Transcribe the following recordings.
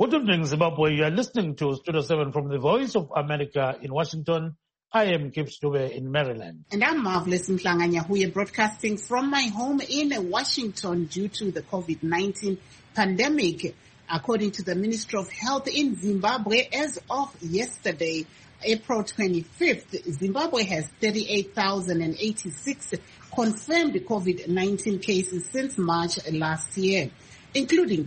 Good evening, Zimbabwe. You are listening to Studio 7 from the Voice of America in Washington. I am Gibbs Dube in Maryland. And I'm Marvelous Mhlanga-Nyahuye, broadcasting from my home in Washington due to the COVID-19 pandemic. According to the Ministry of Health in Zimbabwe, as of yesterday, April 25th, Zimbabwe has 38,086 confirmed COVID-19 cases since March last year, including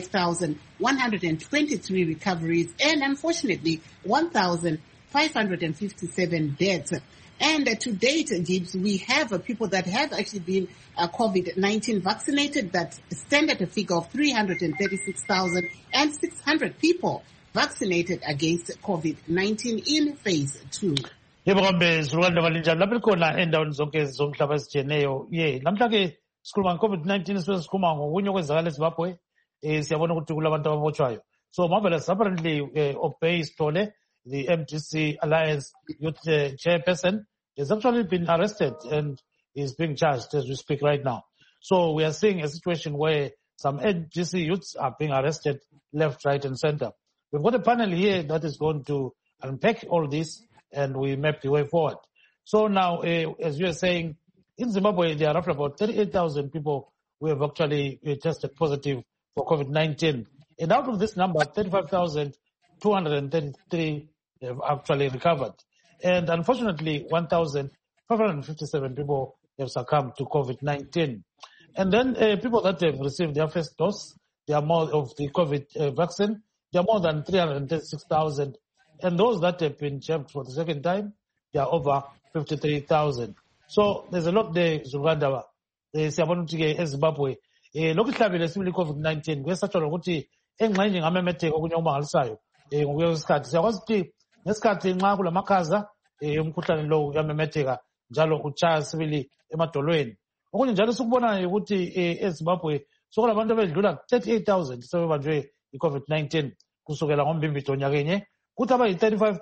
35,123 recoveries and, unfortunately, 1,557 deaths. And to date, Gibbs, we have people that have actually been COVID-19 vaccinated that stand at a figure of 336,600 people vaccinated against COVID-19 in phase 2. Sikhuluma COVID-19 sikhuluma ngokunye okwenzakala eZimbabwe siyabona ukuthi kulabantu ababoshwayo. So Marvelous, apparently Obey Sithole, the MDC Alliance Youth Chairperson, has actually been arrested and is being charged as we speak right now. So we are seeing a situation where some MDC youths are being arrested left, right and center. We've got a panel here that is going to unpack all this and we map the way forward. So now, as you are saying, in Zimbabwe, there are roughly about 38,000 people who have actually tested positive for COVID-19. And out of this number, 35,233 have actually recovered. And unfortunately, 1,557 people have succumbed to COVID-19. And then people that have received their first dose, they are more of the COVID vaccine, they are more than 336,000. And those that have been jabbed for the second time, they are over 53,000. So there's a lot there, Zuganda, siyabona ukuthi ke eZimbabwe lokuhlabile sibili COVID-19 kwesatsho ukuthi engxenye ngamemetheko okunye okumangalisayo ngokuya kwesikhathi siyakwazi ukuthi ngesikhathi nxa kulamakhaza umkhuhlane lo uyamemetheka njalo utshaya sibili emadolweni. Okunye njalo sikubonayo ukuthi eZimbabwe sokulabantu abedlula 38,000 sebebanjwe iCovid-19 kusukela ngoMbimbithi onyakenye kuthi abayi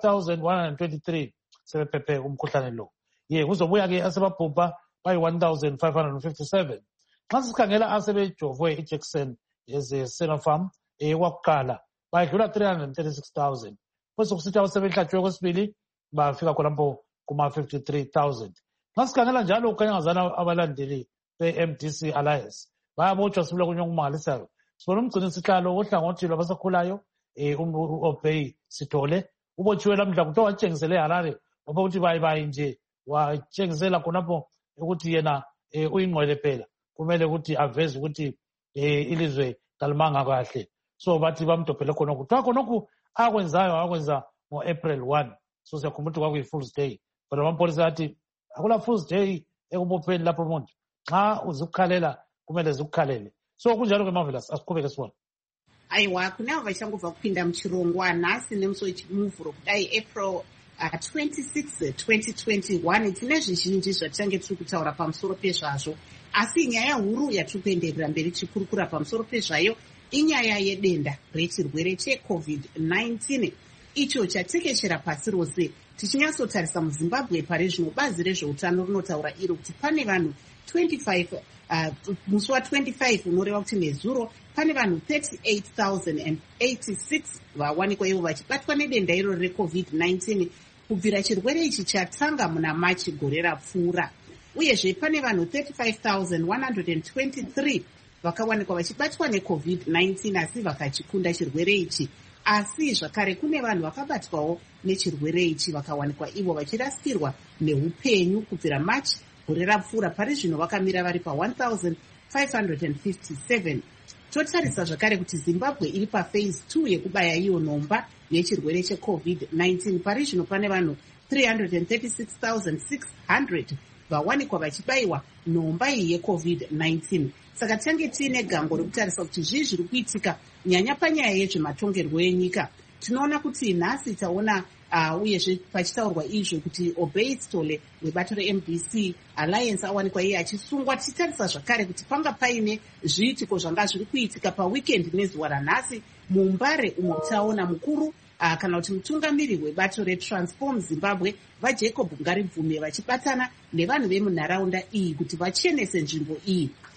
35,123 sebephephe umkhuhlane lo. Kuzobuya ke asebabhubha bayi 1,557. Xa sikhangela asebejovwe ijekiseni Sinopharm kwakuqala bayedlula 336,000. Bese kusithi abasebehlatshwe kwesibili bafika khonapho kuma 53,000. Xa sikhangela njalo ukanyangazana abalandeli be-MDC Alliance bayabotshwa sibile kunye okumangalisayo. Sibona umgcinisihlalo wohlangothi lwabasakhulayo Obey Sithole ubotshiwe lamhla kuthiwa watshengisele eHarare ngoba ukuthi bayi nje watshengisela khonapho ukuthi yena uyingqwele phela kumele ukuthi aveze ukuthi ilizwe kalimanga kahle. So bathi bamdobhele khona kuthiwa khonokhu akwenza ngo-April 1. So siyakhumbula ukuthi kwakuyi-Fool's Day. But amapholisa athi akula Fool's Day ekubopheni lapho umuntu. Nxa uzikukhalela kumele zikukhalele. So kunjalo ke Marvelous, asiqhubeke sibona. Aiwa, kunavo vachangobva kupinda muchirongwa nhasi nemusi wechimuvhuro kudai April 26, 2021. Tine zvizhinji zvatichange tiri kutaura pamusoro pezvazvo, asi nyaya huru yatiri kuenderera mberi tichikurukura pamusoro pezvayo inyaya yedenda rechirwere cheCovid-19 icho chatekeshera pasi rose. Tichinyatsotarisa muZimbabwe pari zvino bazi rezveutano rinotaura iro kuti pane vanhu 25 musi wa25 unoreva kuti nezuro pane vanhu 38,086 vawanikwa ivo vachibatwa nedenda iro reCovid-19 kubvira chirwere ichi chatanga muna Machi gore rapfuura. Uyezve pane vanhu 35,123 vakawanikwa vachibatwa neCovid-19 asi vakachikunda chirwere ichi. Asi zvakare kune vanhu vakabatwawo nechirwere ichi vakawanikwa ivo vachirasirwa neupenyu kubvira Machi gore rapfuura. Pari zvino vakamira vari pa 1,557. Totarisa zvakare kuti Zimbabwe iri paphase 2 yekubaya iyo nhomba yechirwere cheCovid-19. Pari zvino pane vanhu 336,600 vawanikwa vachibayiwa nhomba iyi yeCovid-19. Saka tange tiine gango rekutarisa kuti zvii zviri kuitika nyanya panyaya yezvematongerwo enyika. Tinoona kuti nhasi taona uyezve pachitaurwa izvo kuti Obey Sithole webato reMDC Alliance awanikwa iye achisungwa. Tichitarisa zvakare kuti panga paine zviitiko zvanga zviri kuitika paweekend nezuva ranhasi muMbare umo taona mukuru kana kuti mutungamiri webato reTransform Zimbabwe vaJacob Ngaribvume vachibatana nevanhu vemunharaunda iyi kuti vachenese nzvimbo iyi.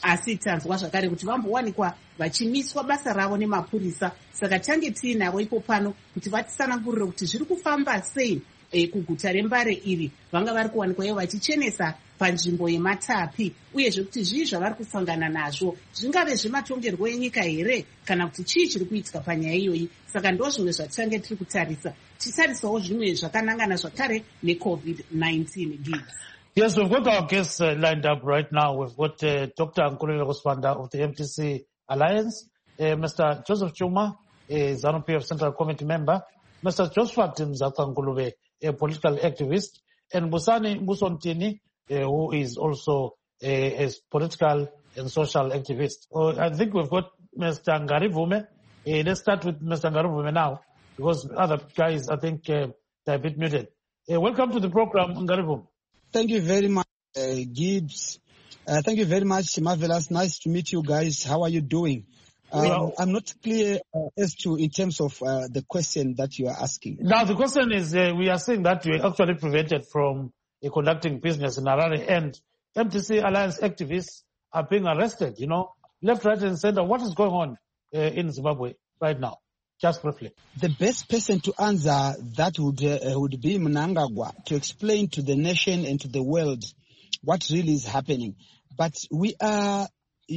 asi tanzwa zvakare kuti vambowanikwa vachimiswa basa ravo nemapurisa. Saka tange tiinavo ipo pano kuti vatisanangurire kuti zviri kufamba sei kuguta reMbare iri. Vanga vari kuwanikwa ivo vachichenesa panzvimbo yeMatapi, uyezve kuti zvii zvavari kusangana nazvo, zvingave zvematongerwo enyika here kana kuti chii chiri kuitika panyaya iyoyi. Saka ndo zvimwe zvatichange tiri kutarisa, titarisawo zvimwe zvakanangana zvakare neCOVID-19. Yes, we've got our guests lined up right now. We've got Dr. Nkululeko Sibanda of the MTC Alliance, Mr. Joseph Chuma, a ZANU-PF Central Committee member, Mr. Josphat Mzatha-Ngulube, a political activist, and Busani Musontini, who is also a political and social activist. I think we've got Mr. Ngarivume. Let's start with Mr. Ngarivume now, because other guys, I think, they're a bit muted. Welcome to the program, Ngarivume. Thank you very much, Gibbs. Thank you very much, Marvelous. Nice to meet you guys. How are you doing? I'm not clear as to in terms of the question that you are asking. Now, the question is, we are saying that we are actually prevented from conducting business in Harare, and MTC Alliance activists are being arrested, left, right, and center. What is going on in Zimbabwe right now? Just briefly. The best person to answer that would be Mnangagwa, to explain to the nation and to the world what really is happening. But we are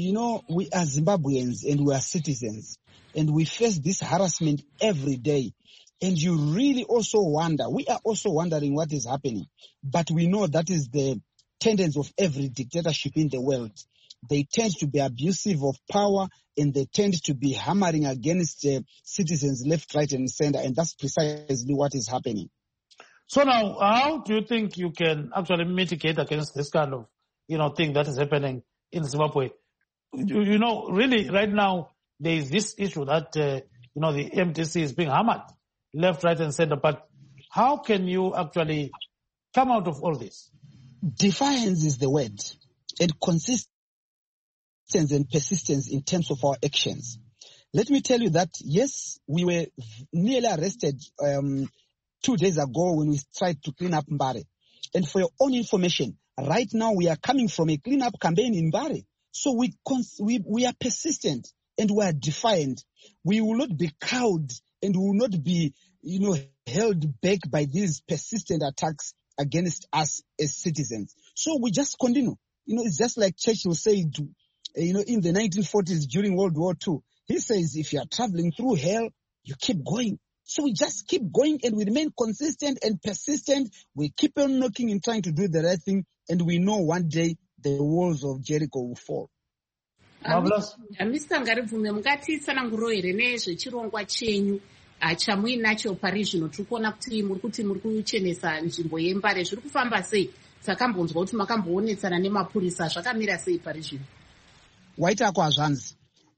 Zimbabweans and we are citizens, and we face this harassment every day. And you really also wonder, we are also wondering what is happening. But we know that is the tendency of every dictatorship in the world. They tend to be abusive of power, and they tend to be hammering against citizens left, right, and center. And that's precisely what is happening. So now, how do you think you can actually mitigate against this kind of, thing that is happening in Zimbabwe? Really, right now, there is this issue that, the MTC is being hammered left, right, and center. But how can you actually come out of all this? Defiance is the word, and consistency and persistence in terms of our actions. Let me tell you that, yes, we were nearly arrested 2 days ago when we tried to clean up Mbare. And for your own information, right now we are coming from a cleanup campaign in Mbare. So we are persistent and we are defiant. We will not be cowed and we will not be, held back by these persistent attacks against us as citizens. So we just continue. It's just like Churchill said, in the 1940s during World War II. He says, if you are traveling through hell, you keep going. So we just keep going and we remain consistent and persistent. We keep on knocking and trying to do the right thing. And we know one day the walls of Jericho will fall. Marvelous. Mr. Ngarivume, mungatitsananguriro here nezvechirongwa chenyu chamuinacho pari zvino. Tiri kuona kuti muri kuchenesa nzvimbo yeMbare. Zviri kufamba sei? Takambonzwa kuti makamboonetsana nemapurisa. Zvakamira sei pari zvino? Waita kwazvanzi.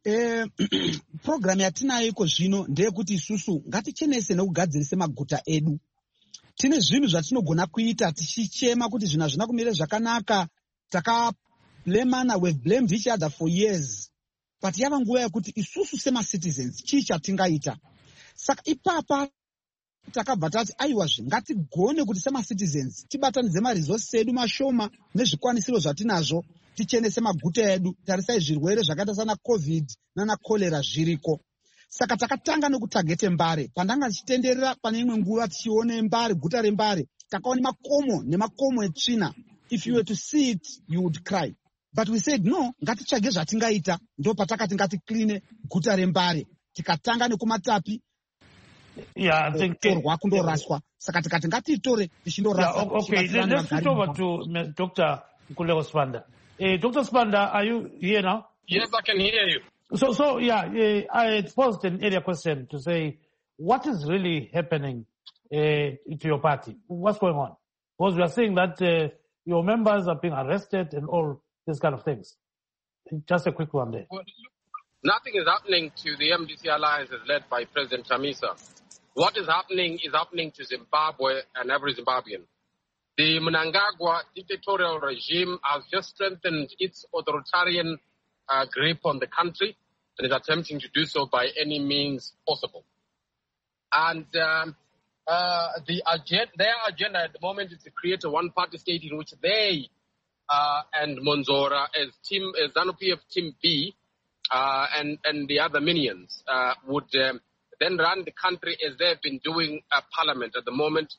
Program yatinayo iko zvino ndeyekuti isusu ngatichenese nekugadzirise maguta edu. Tine zvinhu zvatinogona kuita tichichema kuti zvinhu hazvina kumira zvakanaka. Takablemana, we've blamed each other for years. But yava nguva yekuti isusu sema citizens chii chatingaita. Saka ipapa takabva tati aiwazve ngatigone kuti sema citizens tibatanidze maresources edu mashoma nezvikwanisiro zvatinazvo tichenese maguta edu. Tarisai zvirwere zvakaita sana COVID nana cholera zviriko. Saka takatanga nekutagete Mbare. Pandanga tichitenderera pane imwe nguva tichione Mbare, guta reMbare, takaone makomo nemakomo etsvina. If you were to see it, you would cry. But we said, no, ngatitsvage zvatingaita. Ndo patakati ngatikline guta reMbare. Tikatanga nekuMatapi. Yeah, I think kundoraswa. Saka tikati ngatitore tichindoraswa. Okay, let's switch over to Dr. Nkululeko Sibanda. Dr. Sibanda, are you here now? Yes, I can hear you. So I posed an earlier question to say, what is really happening to your party? What's going on? Because we are saying that your members are being arrested and all these kind of things. Just a quick one there. Well, nothing is happening to the MDC Alliance as led by President Chamisa. What is happening to Zimbabwe and every Zimbabwean. The Mnangagwa dictatorial regime has just strengthened its authoritarian grip on the country and is attempting to do so by any means possible. And their agenda at the moment is to create a one-party state in which they and Monzora as ZANU-PF Team B, and the other minions would then run the country as they've been doing parliament at the moment,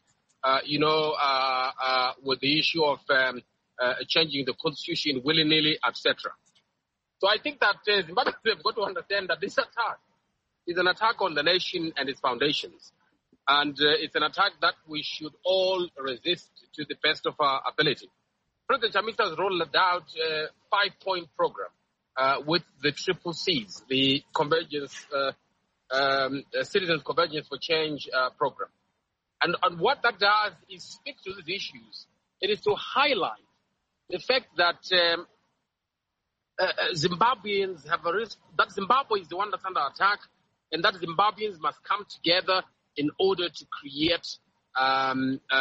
with the issue of changing the constitution willy-nilly, etc. So I think that Zimbabweans have got to understand that this attack is an attack on the nation and its foundations. And it's an attack that we should all resist to the best of our ability. President Chamisa has rolled out a 5-point program with the triple C's, the Convergence, Citizens Convergence for Change program. And what that does is speak to these issues. It is to highlight the fact that Zimbabweans have a risk, that Zimbabwe is the one that's under attack, and that Zimbabweans must come together in order to create a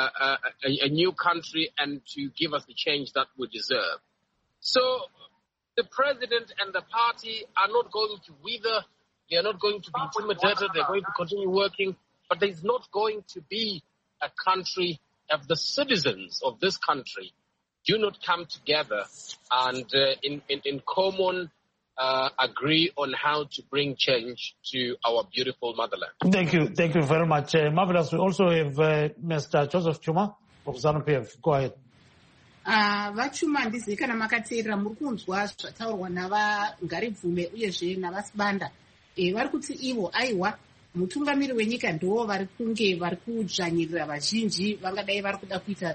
new country and to give us the change that we deserve. So the president and the party are not going to wither. They are not going to be intimidated. They're going to continue working. But there's not going to be a country if the citizens of this country do not come together and in common agree on how to bring change to our beautiful motherland. Thank you very much. Marvelous. We also have Mr. Joseph Chuma of ZANU-PF. Go ahead. Vachuma ndizi kana makateerera muri kunzwa zvataurwa navaNgaribvume uyezve navasibanda. Vari kuti ivo aiwa mutungamiri wenyika ndo vari kunge vari kudzvanyirira vazhinji vangadai vari kuda kuita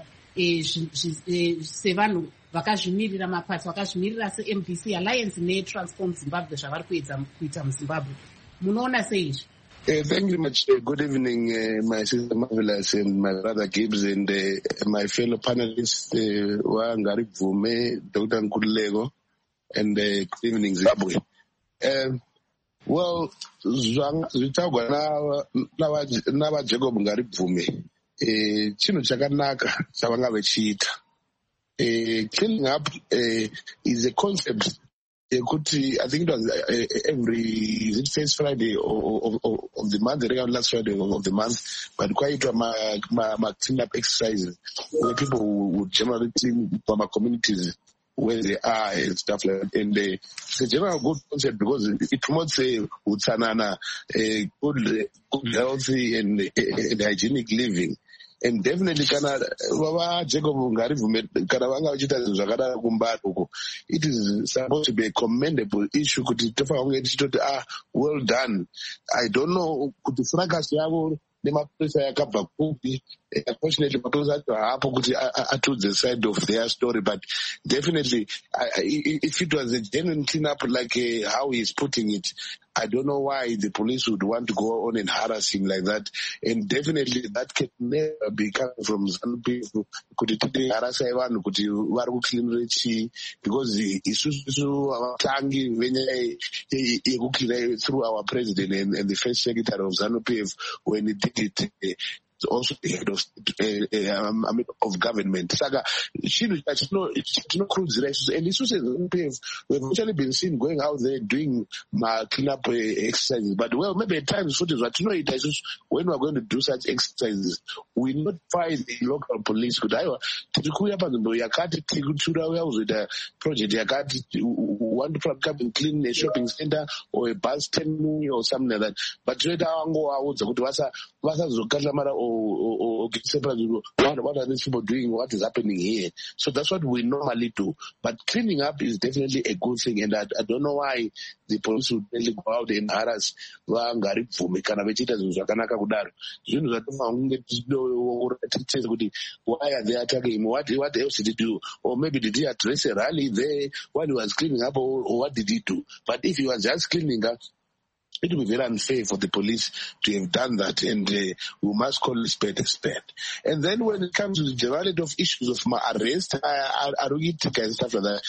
sevanhu vakazvimirira mapato vakazvimirira seMDC Alliance neTransform Zimbabwe zvavari kuita muZimbabwe. Munoona sei izvi? Thank you very much. Good evening, my sister Marvelous and my brother Gibbs and my fellow panelists, Ngaribvume, Dr. Nkululeko, and good evening, Zimbabwe. Well, zvitaugwa navaJacob Ngaribvume, chinhu chakanaka chavanga vachiita. Cleaning up is a concept. I think it was every first Friday of the month, the last Friday of the month, but quite my clean up exercises where people would generally clean from our communities where they are and stuff like that. And it's a general good concept because it promotes utsanana, good healthy and hygienic living. And definitely Jacob Ngaribvume kana vanga vachita zvakadaro kumbari uko, it is supposed to be a commendable issue kuti tofa kunge tichitoti well done. I don't know kuti fracas yavo nemapurisa yakabva kupi. Unfortunately mapurisa acho haapo kuti atold the side of their story, but definitely if it was a genuine cleanup like how he's putting it, I don't know why the police would want to go on and harass him like that. And definitely that can never be coming from some people. Kuti today harass vanhu kuti vari kucleanera chii, because isusu avatangi venye yekucleana through our president and the first secretary of ZANU-PF when he did it. Also the head of government. Saka chatinokurudzira isusu, and isusu ZANU-PF we've actually been seen going out there doing cleanup exercises, but well, maybe at times zvatinoita isusu when we're going to do such exercises we notify the local police kuti aiwa tiri kuuya panzvimbo yakati tiri kutura uya kuzoita project yakati, want to come and clean a shopping center or a bus terminal or something like that, but tinoita vangovaudza kuti vasazokatlamara or get separate. What are these people doing? What is happening here? So that's what we normally do. But cleaning up is definitely a good thing, and I don't know why the police would really go out and harass Ngaribvume kana vechita zvinhu zvakanaka kudaro. Zvinhu zvatofa kunge tichitesa kuti why are they attacking him? What else did he do? Or maybe did he address a rally there while he was cleaning up, or what did he do? But if he was just cleaning up, it would be very unfair for the police to have done that, and we must call a spade a spade. And then when it comes to the generality of issues of my arrest, and stuff like that,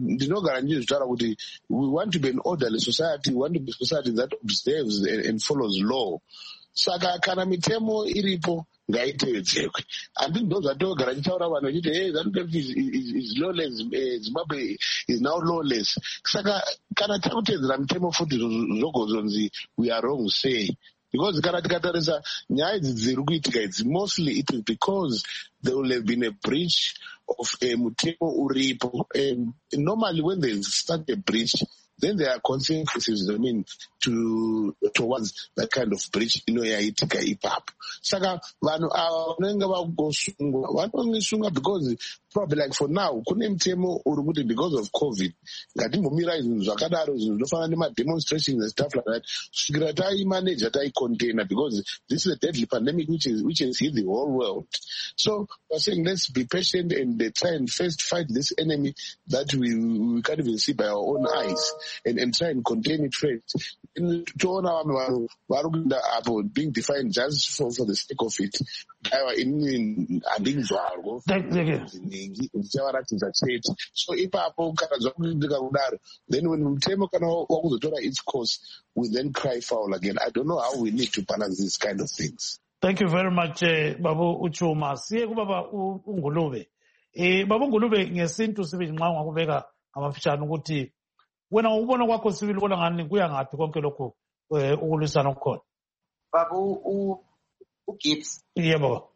we want to be an orderly society, we want to be a society that observes and follows law. Saka kana mitemo iripo ngaitevedzerwe. Andini ndo zvatogara tichitaura vanhu vachiti hey, ZANU-PF is lawless, Zimbabwe is now lawless. Saka kana takutedzera mitemo futi zvogozonzi we are wrong say, because kana tikatarisa nyaya idzi dziri kuitika idzi, mostly it is because there will have been a breach of mutemo uripo. Normally when they start a breach, then there are consequences, towards that kind of breach yaitika ipapo. Saka vanhu ava vanenge vagosungwa vanongisungwa because probably like for now kune mutemo uri kuti because of COVID ngatimbomira zvinhu zvakadaro, zvinhu zvinofanana nema-demonstrations and stuff like that, kusvikira taimanage taicontainer, because this is a deadly pandemic which has hit the whole world. So we're saying let's be patient and try and first fight this enemy that we can't even see by our own eyes, and try and contain it first. Toona vanhu vari kuenda apo being defined just for the sake of it. Handinzwarwo zinhingi ndichavaratidza chete. So ipapo kana zvakuitika kudaro, then when mutemo kana wakuzotora its course, we then cry foul again. I don't know how we need to balance these kind of things. Thank you very much, Babu Uchuma. Siye kubaba uNgulube. Babu Ngulube ngesintu sibili nxa ngakubeka amafishane ukuthi wena ubona kwakho sibili ubona ngani kuya ngaphi konke lokho ukulwisana kukhona. Babu uGibbs. Yebo.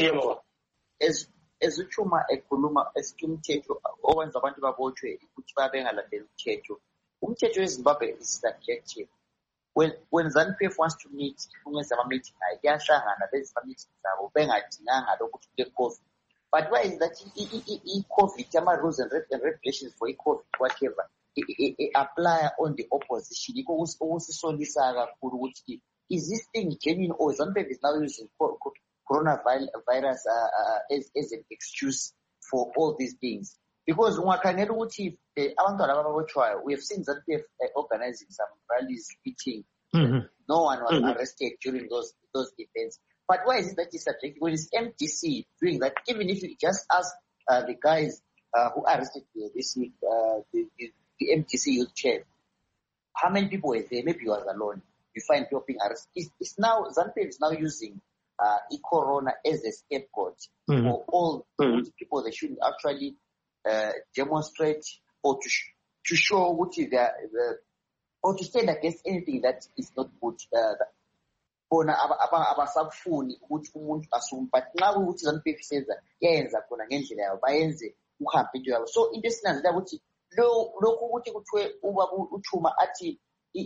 Uchuma ekhuluma umthetho owenza abantu babotshwe ukuthi babengalandeli umthetho. Umthetho weZimbabwe is subjective. When ZANU-PF wants to meet, kungenza ama-meeting ayahlangana benze ama-meeting zabo bengadinganga lokuthi kule-COVID. But why is that i-COVID, ama-rules and regulations for i-COVID, whatever, apply on the opposition? Ukusisolisa kakhulu ukuthi is this thing genuine, or ZANU-PF is now using coronavirus as an excuse for all these things? Because ungakhangela ukuthi abantwana ababotshwayo, we have seen ZANU-PF organizing some rallies, meeting. No one was arrested during those events. But why is it that it's subjective when it's MDC doing that? Even if you just ask the guys who arrested this week, the MDC youth chair, how many people were there? Maybe he was alone. You find people being arrested. It's now ZANU-PF is now using corona as a scapegoat for all people that should actually demonstrate or to show what is or to stand against anything that is not good. Bona abasafuni ukuthi umuntu asume, but now ukuthi ZANU-PF says that yenza khona ngendlela yabo bayenze uhambe into yabo. So into esinanzela ukuthi lokhu ukuthi kuthiwe ubaba Uchuma athi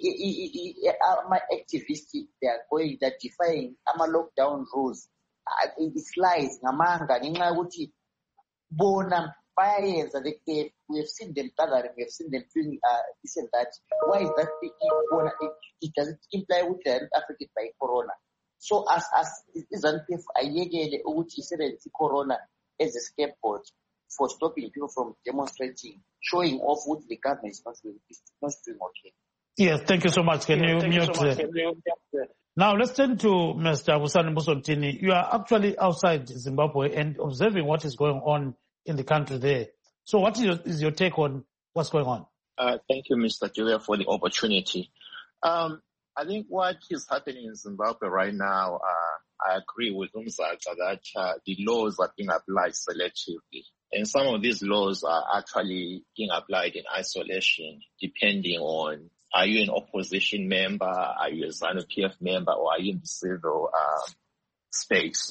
ama-activists they're defying ama-lockdown rules, it's lies ngamanga ngenxa yokuthi bona bayayenza. We have seen them gathering, we have seen them doing this and that. Why is that it doesn't imply with they are affected by corona? So as ZANU-PF ayekele ukuthi isebenzise corona as a scapegoat for stopping people from demonstrating, showing off what the government is not doing okay. Yes, thank you so much. Can you mute? Now let's turn to Mr. Abusani Musontini. You are actually outside Zimbabwe and observing what is going on in the country there. So what is your take on what's going on? Thank you, Mr. Julia, for the opportunity. I think what is happening in Zimbabwe right now, I agree with Umzaka that the laws are being applied selectively. And some of these laws are actually being applied in isolation, depending on, are you an opposition member, are you a ZANU-PF member, or are you in the civil space?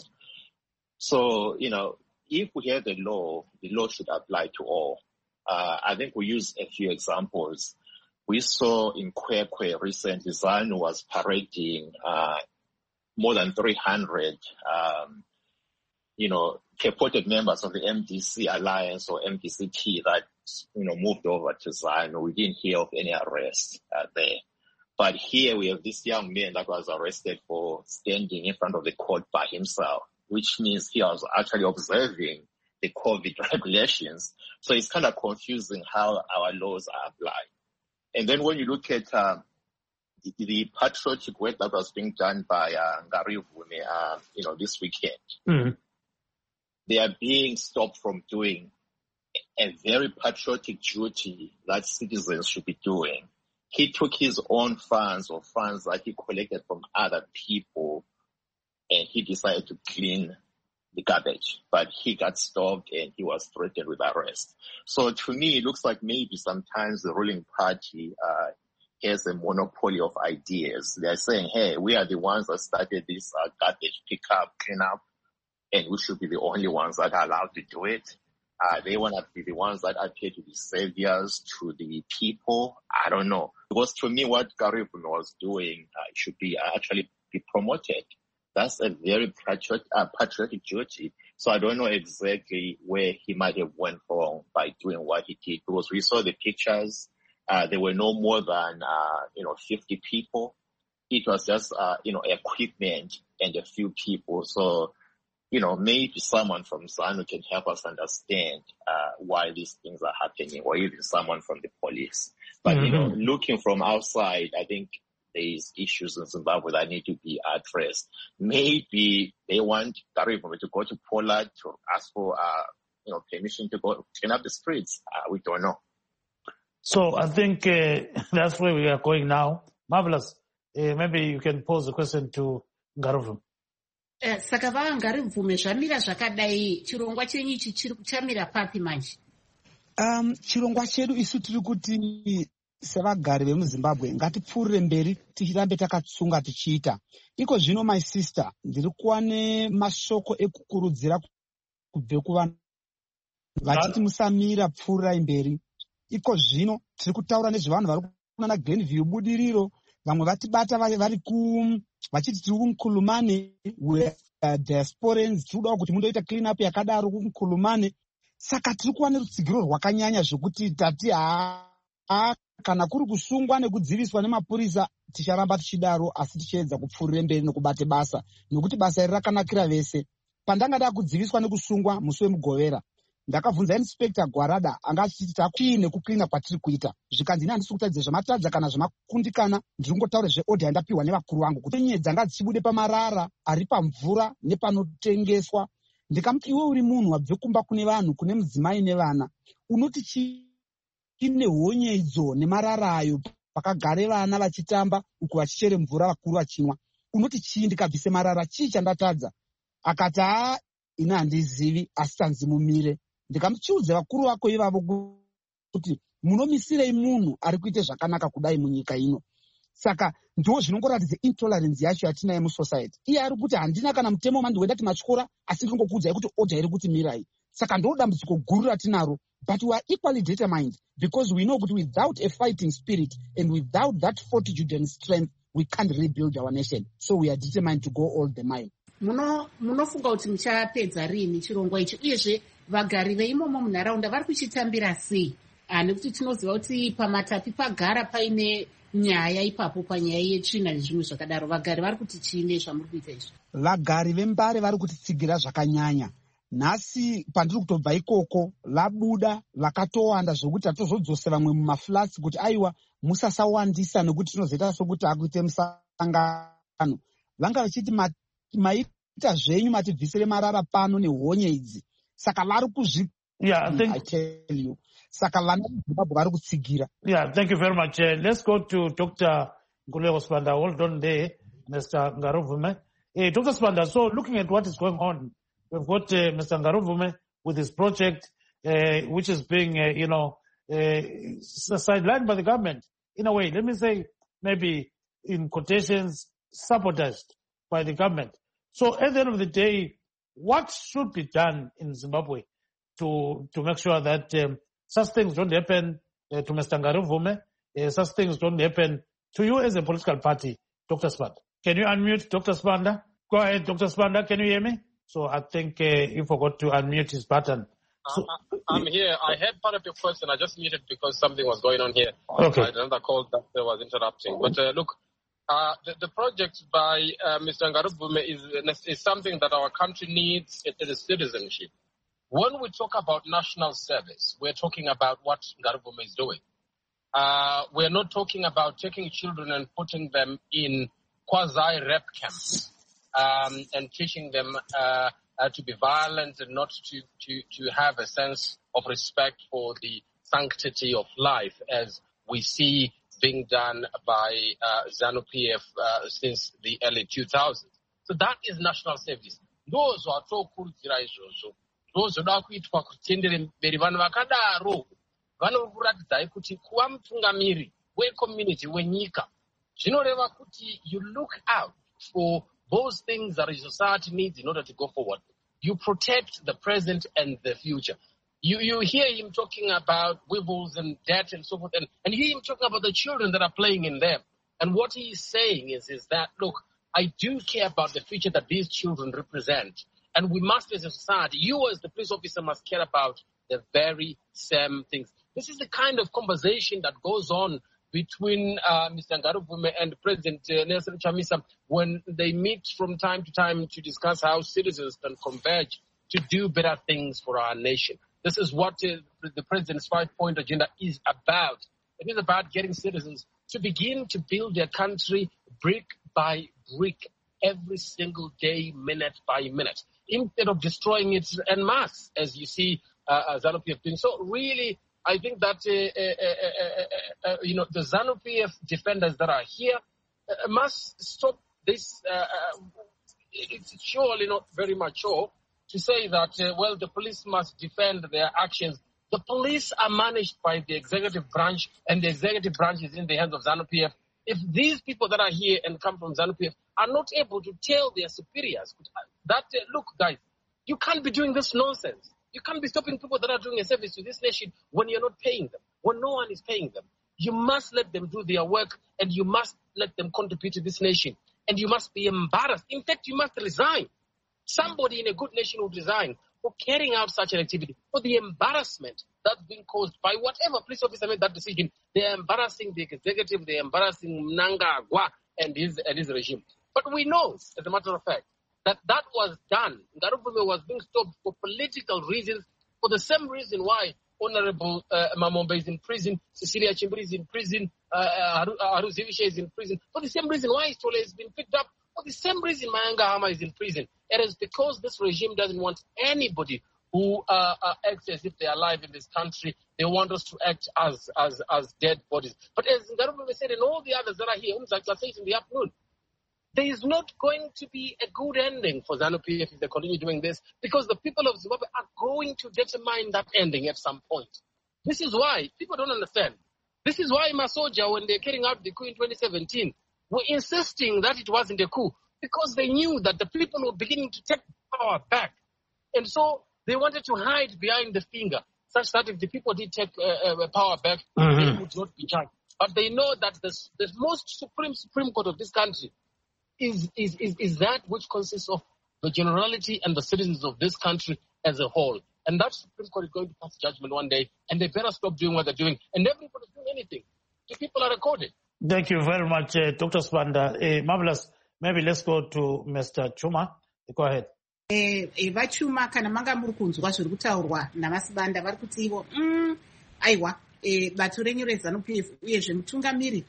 So, if we have the law should apply to all. I think we use a few examples. We saw in Kwekwe recently, ZANU was parading more than 300, purported members of the MDC Alliance or MDC-T that, moved over to ZANU. We didn't hear of any arrest there. But here we have this young man that was arrested for standing in front of the court by himself, which means he was actually observing the COVID regulations. So it's kind of confusing how our laws are applied. And then when you look at the patriotic work that was being done by Ngari Vume, this weekend, they are being stopped from doing a very patriotic duty that citizens should be doing. He took his own funds or funds that he collected from other people and he decided to clean the garbage, but he got stopped and he was threatened with arrest. So to me, it looks like maybe sometimes the ruling party has a monopoly of ideas. They're saying, hey, we are the ones that started this garbage pickup, cleanup, and we should be the only ones that are allowed to do it. They want to be the ones that appear to be saviors to the people. I don't know. Because to me, what Gary Vume was doing should be actually be promoted. That's a very patriotic duty. So I don't know exactly where he might have went wrong by doing what he did. Because we saw the pictures. There were no more than, 50 people. It was just, equipment and a few people. So, maybe someone from ZANU can help us understand why these things are happening, or even someone from the police. But, looking from outside, I think there's issues in Zimbabwe that need to be addressed. Maybe they want Gary Vume to go to Poland to ask for, permission to go clean up the streets. We don't know. So I think that's where we are going now. Marvelous. Maybe you can pose the question to Gary Vume. Saka Gary Vume zvamira zvakadai chirongwa chenyu ichi chamira papi manje? Chirongwa chedu isu tiri kuti sevagari vemuZimbabwe ngatipfuurire mberi tichirambe takatsunga tichiita. Iko zvino my sister ndiri kuwane mashoko ekukurudzira kubve kuvanhu vachiti musamira pfuurirai mberi. Iko zvino tiri kutaura nezvevanhu vari kunana Grenville budiriro, vamwe vatibata vachiti tiri kuMkulumane, diasporans tiri kudawo kuti mundoita clean up yakadaro kuMkulumane. Saka tiri kuva nerutsigiro rwakanyanya zvokuti tati kana kuri kusungwa nekudziviswa nemapurisa ticharamba tichidaro, asi tichiedza kupfuurira mberi nekubate basa, nokuti basa iri rakanakira vese. Pandangada kudziviswa nekusungwa musi wemugovera, ndakabvunza inspector Gwarada anga achiti takii nekuklina kwatiri kuita. Zvikanzi ine handisi kutaridza zvematadza kana zvemakundikana, ndiri kungotaura zveodha yandapiwa nevakuru vangu kuti nyaya dzanga dzichibude pamarara ari pamvura nepanotengeswa. Ndikamuti iwe uri munhu wabve kumba kune vanhu, kune mudzimai nevana, unoti chine honye idzo nemarara ayo pakagare vana vachitamba uku vachichere mvura vakuru vachinwa, unoti chii ndikabvise marara, chii chandatadza? Akati ine handizivi, asi tanzi mumire. Ndikamuchiudza vakuru vako ivavo kuti munomisirei munhu ari kuite zvakanaka kudai munyika ino. Saka ndo zvinongoratidza intolerance yacho yatinayo musociety. Iye ari kuti handina kana mutemo mandiwenda timatyora, asi ndinongokuudzai kuti order iri kuti mirai. Saka ndo dambudziko guru ratinaro. But we are equally determined, because we know that without a fighting spirit and without that fortitude and strength, we can't rebuild our nation. So we are determined to go all the mile. Munofunga kuti muchapedza rini chirongwa ichi, uyezve vagari veimomo munharaunda vari kuchitambira sei? Nekuti tinoziva kuti paMatapi pagara paine nyaya ipapo, panyaya yetsvina nezvimwe zvakadaro. Vagari vari kuti chiine zvamuri kuita izvi? Vagari vembare vari kutitsigira zvakanyanya. Nhasi pandiri kutobva ikoko labuda vakatowanda zvokuti hatozodzose vamwe mumaflats kuti aiwa musasawandisa nekuti tinozoita sokuti akuite musangano. Vanga vachiti maita zvenyu matibvisire marara pano nehonye idzi. Saka vari I tell you. Saka vana veZimbabwe vari kutsigira. Yeah, thank you very much. Let's go to Dr. Nkululeko Sibanda. Hold on there, Mr. Gary Vume. Dr. Sibanda, so looking at what is going on, we've got Mr. Gary Vume with his project, which is being, sidelined by the government. In a way, let me say, maybe in quotations, sabotaged by the government. So at the end of the day, what should be done in Zimbabwe to make sure that such things don't happen to Mr. Gary Vume, such things don't happen to you as a political party, Dr. Sibanda? Can you unmute Dr. Sibanda? Go ahead, Dr. Sibanda, can you hear me? So I think you forgot to unmute his button. So, I'm here. I heard part of your question. I just muted because something was going on here. Okay. Another call that was interrupting. But look, the project by Mr. Gary Vume is something that our country needs. It is citizenship. When we talk about national service, we're talking about what Gary Vume is doing. We're not talking about taking children and putting them in quasi-rep camps and teaching them to be violent and not to have a sense of respect for the sanctity of life, as we see being done by ZANU-PF since the early 2000s. So that is national service. Those who are tokurudzira izvozvo ndozoda kuitwa kutendere mberi. Vanhu vakadaro vanokuratidzai kuti kuva mutungamiri community, wenyika. Zvinoreva kuti you look out for those things that your society needs in order to go forward. You protect the present and the future. You hear him talking about weevils and debt and so forth, and you hear him talking about the children that are playing in them. And what he is saying is that, look, I do care about the future that these children represent. And we must, as a society, you as the police officer must care about the very same things. This is the kind of conversation that goes on between Mr. Ngaruvume and President Nelson Chamisa when they meet from time to time to discuss how citizens can converge to do better things for our nation. This is what the President's 5-point agenda is about. It is about getting citizens to begin to build their country brick by brick, every single day, minute by minute, instead of destroying it en masse, as you see ZANU-PF doing. So really, I think that the ZANU-PF defenders that are here must stop this. It's surely not very mature to say that, the police must defend their actions. The police are managed by the executive branch, and the executive branch is in the hands of ZANU-PF. If these people that are here and come from ZANU-PF are not able to tell their superiors that, look, guys, you can't be doing this nonsense. You can't be stopping people that are doing a service to this nation when you're not paying them, when no one is paying them. You must let them do their work, and you must let them contribute to this nation. And you must be embarrassed. In fact, you must resign. Somebody in a good nation would resign for carrying out such an activity, for the embarrassment that's being caused by whatever police officer made that decision. They're embarrassing the executive, they're embarrassing Mnangagwa and his regime. But we know, as a matter of fact, that was done. Ngaruvume was being stopped for political reasons, for the same reason why Honorable Mamombe is in prison, Cecilia Chimbiri is in prison, Haru Zivishe is in prison, for the same reason why Tole has been picked up, for the same reason Mayanga Hama is in prison. It is because this regime doesn't want anybody who acts as if they are alive in this country. They want us to act as dead bodies. But as Ngaruvume said, and all the others that are here, Umzakla said in the afternoon, there is not going to be a good ending for ZANU-PF if they continue doing this, because the people of Zimbabwe are going to determine that ending at some point. This is why people don't understand. This is why Masoja, when they're carrying out the coup in 2017, were insisting that it wasn't a coup, because they knew that the people were beginning to take power back. And so they wanted to hide behind the finger, such that if the people did take power back, they would not be charged. But they know that the most Supreme Court of this country is that which consists of the generality and the citizens of this country as a whole. And that Supreme Court is going to pass judgment one day, and they better stop doing what they're doing. And everybody's doing anything. The people are recorded. Thank you very much, Dr. Sibanda. Marvelous. Maybe let's go to Mr. Chuma. Go ahead. Vachuma kana manga muri kunzwa zviri kutaurwa naMasibanda vari kuti ivo aiwa bato renyu reZANU-PF uyezve mutungamiri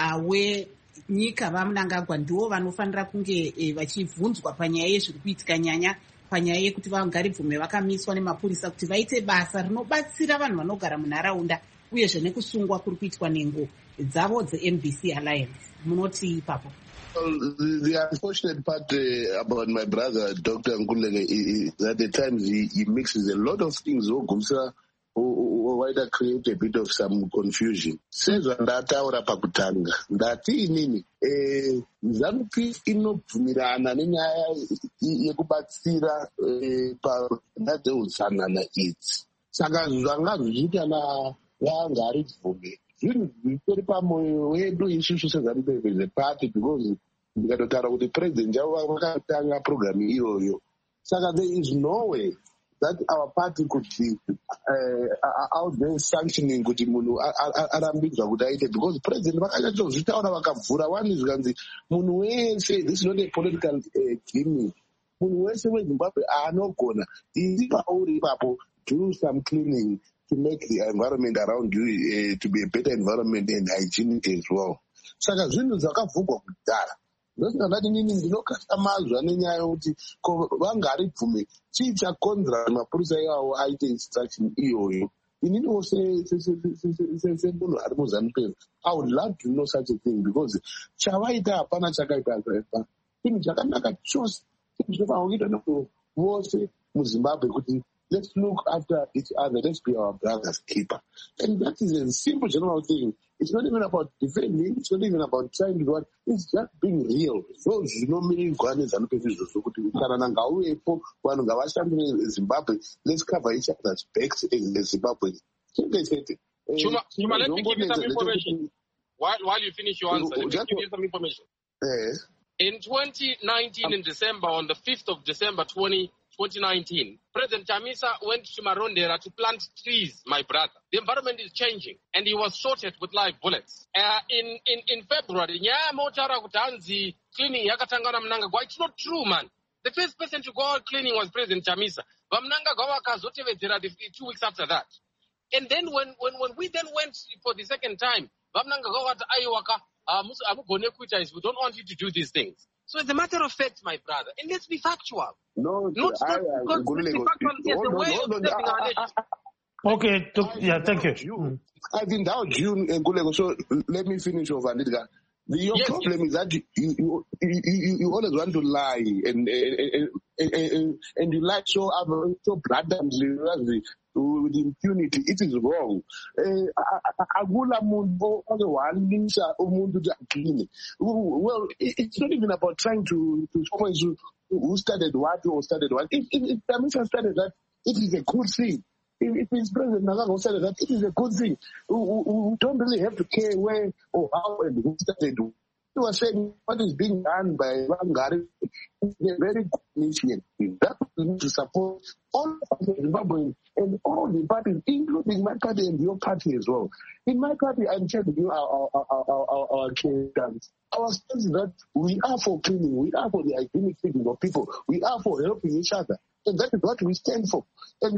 wenyika vaMnangagwa ndivo vanofanira kunge vachibvunzwa panyaya yezviri kuitika, nyanya panyaya yekuti vaNgaribvume vakamiswa nemapurisa kuti vaite basa rinobatsira vanhu vanogara munharaunda, uyezve nekusungwa kuri kuitwa nengo dzavo dzeMDC Alliance. Munoti ipapo? The unfortunate part about my brother, Dr. Nkululeke, is that at times he mixes a lot of things. Wider create a bit of some confusion. Sezwa ndataura pakutanga ndati inini ZANU-PF inobvumirana nenyaya yekubatsira panyaya dzeutsanana idzi. Saka zvanga zvichiita naVangaribvume zvinhu zvitori pamwoyo wedu isusu seZANU-PF as a party, because ndikatotaura kuti president yavo vakatanga program iyoyo. Saka there is no way that our party could be out there sanctioning kuti munhu arambidzwa kuti aite, because president vakachazvitaura vakavhura wani zvikanzi munhu wese, this is not a political gimmick, munhu wese weZimbabwe anogona iri pauri ipapo, do some cleaning to make the environment around you to be a better environment and hygienic as well. Saka zvinhu zvakavhurwa kudhara. Ndosingandati nini ndinokashamazva nenyaya yokuti Vangaribvume chii chakonzera mapurisa iwawo aite instruction iyoyo. Ininiwo semunhu ari muZANU-PF, I would love to know such a thing, because chavaita hapana chakaita zvaipa. Chinhu chakanaka chose, chinhu chinofanira kuitwa nemunhu wose muZimbabwe kuti let's look after each other. Let's be our brother's keeper. And that is a simple general thing. It's not even about defending. It's not even about trying to do it. It's just being real. So, Zimbabwe, let's cover each other's backs in Zimbabwe. Chuma, let me give you some information. While you finish your answer, let me give you some information. Yes. In 2019, in December, on the 5th of December 2019, President Chamisa went to Marondera to plant trees, my brother. The environment is changing, and he was shot with live bullets. In February, cleaning yakatangana Mnangagwa. It's not true, man. The first person to go out cleaning was President Chamisa. But Mnangagwa 2 weeks after that. And then when we then went for the second time, we don't want you to do these things. So it's a matter of fact, my brother. And let's be factual. Okay, thank you. I think that June and Gulego. So let me finish over. Your problem is that you always want to lie and you lie so blatantly with impunity. It is wrong. Well, it's not even about trying to show who started what or started what. If Chamisa started that, it is a good thing. If it's President Nagago said that, it is a good thing. We don't really have to care where or how and who started. You are saying what is being done by Wangari is a very good initiative. That we need to support all of the Zimbabweans and all the parties, including my party and your party as well. In my party, I'm telling you our candidates. Our stance is that we are for cleaning, we are for the hygienic feeding of people, we are for helping each other. And that is what we stand for. And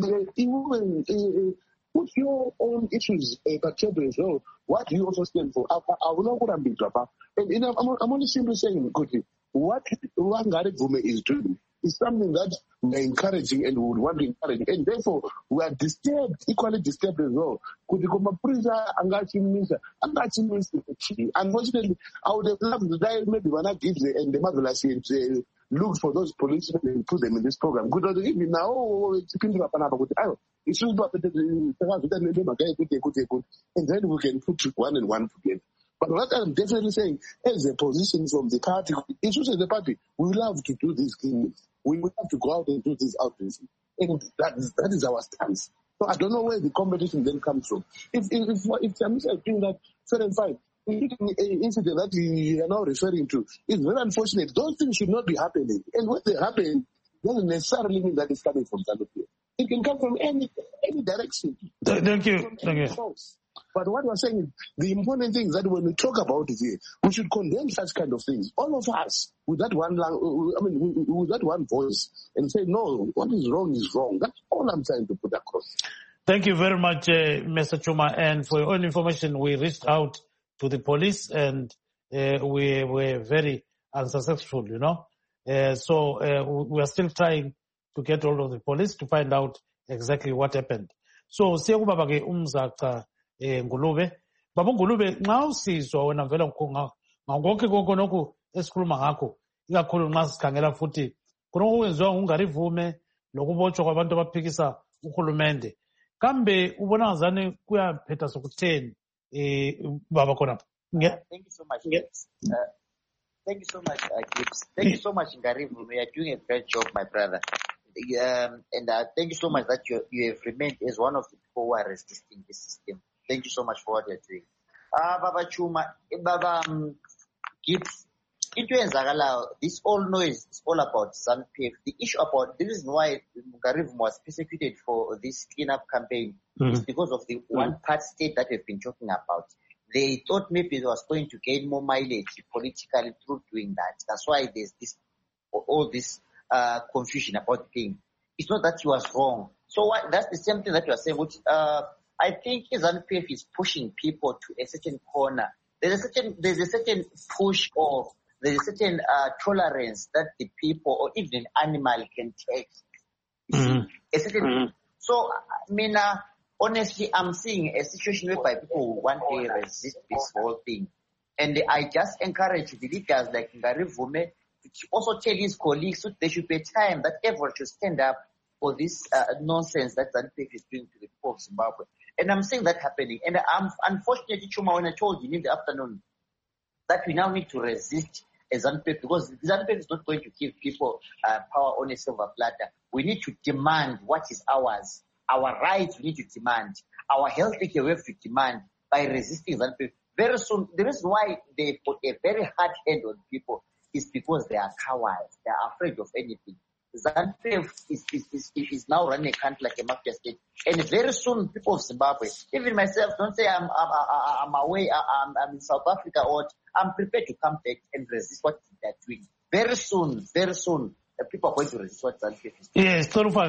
put your own issues at table as well. What do you also stand for? I will not go and be Papa. And I'm only simply saying, what Wangari Vume is doing is something that we're encouraging and we would want to encourage. And therefore, we are disturbed, equally disturbed as well. Unfortunately, I would have loved to die maybe when I give and the marvelous look for those policemen and put them in this program. Good even now, it's and then we can put one and one together. But what I'm definitely saying, as a position from the party, issues of the party, we love to do these things. We will have to go out and do this outreach. And that is our stance. So I don't know where the competition then comes from. If Chamisa is doing that 7-5, the incident that you are now referring to is very unfortunate. Those things should not be happening. And when they happen, doesn't necessarily mean that it's coming from Zambia. It can come from any direction. Thank you. But what we're saying is, the important thing is that when we talk about it here, we should condemn such kind of things. All of us, with that one with that one voice, and say, no, what is wrong is wrong. That's all I'm trying to put across. Thank you very much, Mr. Chuma. And for your own information, we reached out to the police and we were very unsuccessful, So we are still trying to get hold of the police to find out exactly what happened. So siyakubaba ke umzaka Ngulube. Baba Ngulube, nxa usizwa wena vela konke lokhu esikhuluma ngakho, ikakhulu nxa sikhangela futhi khonokho kwenziwa nguNgari Vume lokubotshwa kwabantu abaphikisa uhulumende. Kambe ubona ngazani kuyaphetha sokutheni baba khonapha? Thank you so much. Thank you so much, Gibbs. Thank you so much, Ngari Vume. You are doing a great job, my brother. And thank you so much that you have remained as one of the people who are resisting this system. Thank you so much for what you're doing. Baba Chuma, Baba Gibbs, this all noise is all about ZANU-PF. The issue about the reason why Ngari Vume was persecuted for this cleanup campaign is because of the one-part state that we've been talking about. They thought maybe it was going to gain more mileage politically through doing that. That's why there's all this confusion about the thing. It's not that he was wrong. So that's the same thing that you are saying, which I think ZANU-PF is pushing people to a certain corner. There's a certain push, or there's a certain tolerance that the people or even an animal can take. A certain. So honestly, I'm seeing a situation whereby people want to resist this whole thing, and I just encourage the leaders like Ngari Vume to also tell his colleagues that there should be a time that everyone should stand up for this nonsense that ZANU-PF is doing to the people of Zimbabwe. And I'm seeing that happening. And I'm unfortunately, Chuma, when I told you in the afternoon that we now need to resist ZANU-PF, because ZANU-PF is not going to give people power on a silver platter. We need to demand what is ours. Our rights we need to demand. Our healthcare we have to demand by resisting ZANU-PF. Very soon, the reason why they put a very hard hand on people is because they are cowards. They are afraid of anything. ZANU-PF is now running a country like a mafia state. And very soon, people of Zimbabwe, even myself, don't say I'm away, I'm in South Africa, or I'm prepared to come back and resist what they're doing. Very soon, people are going to resist what ZANU-PF is doing. Yes,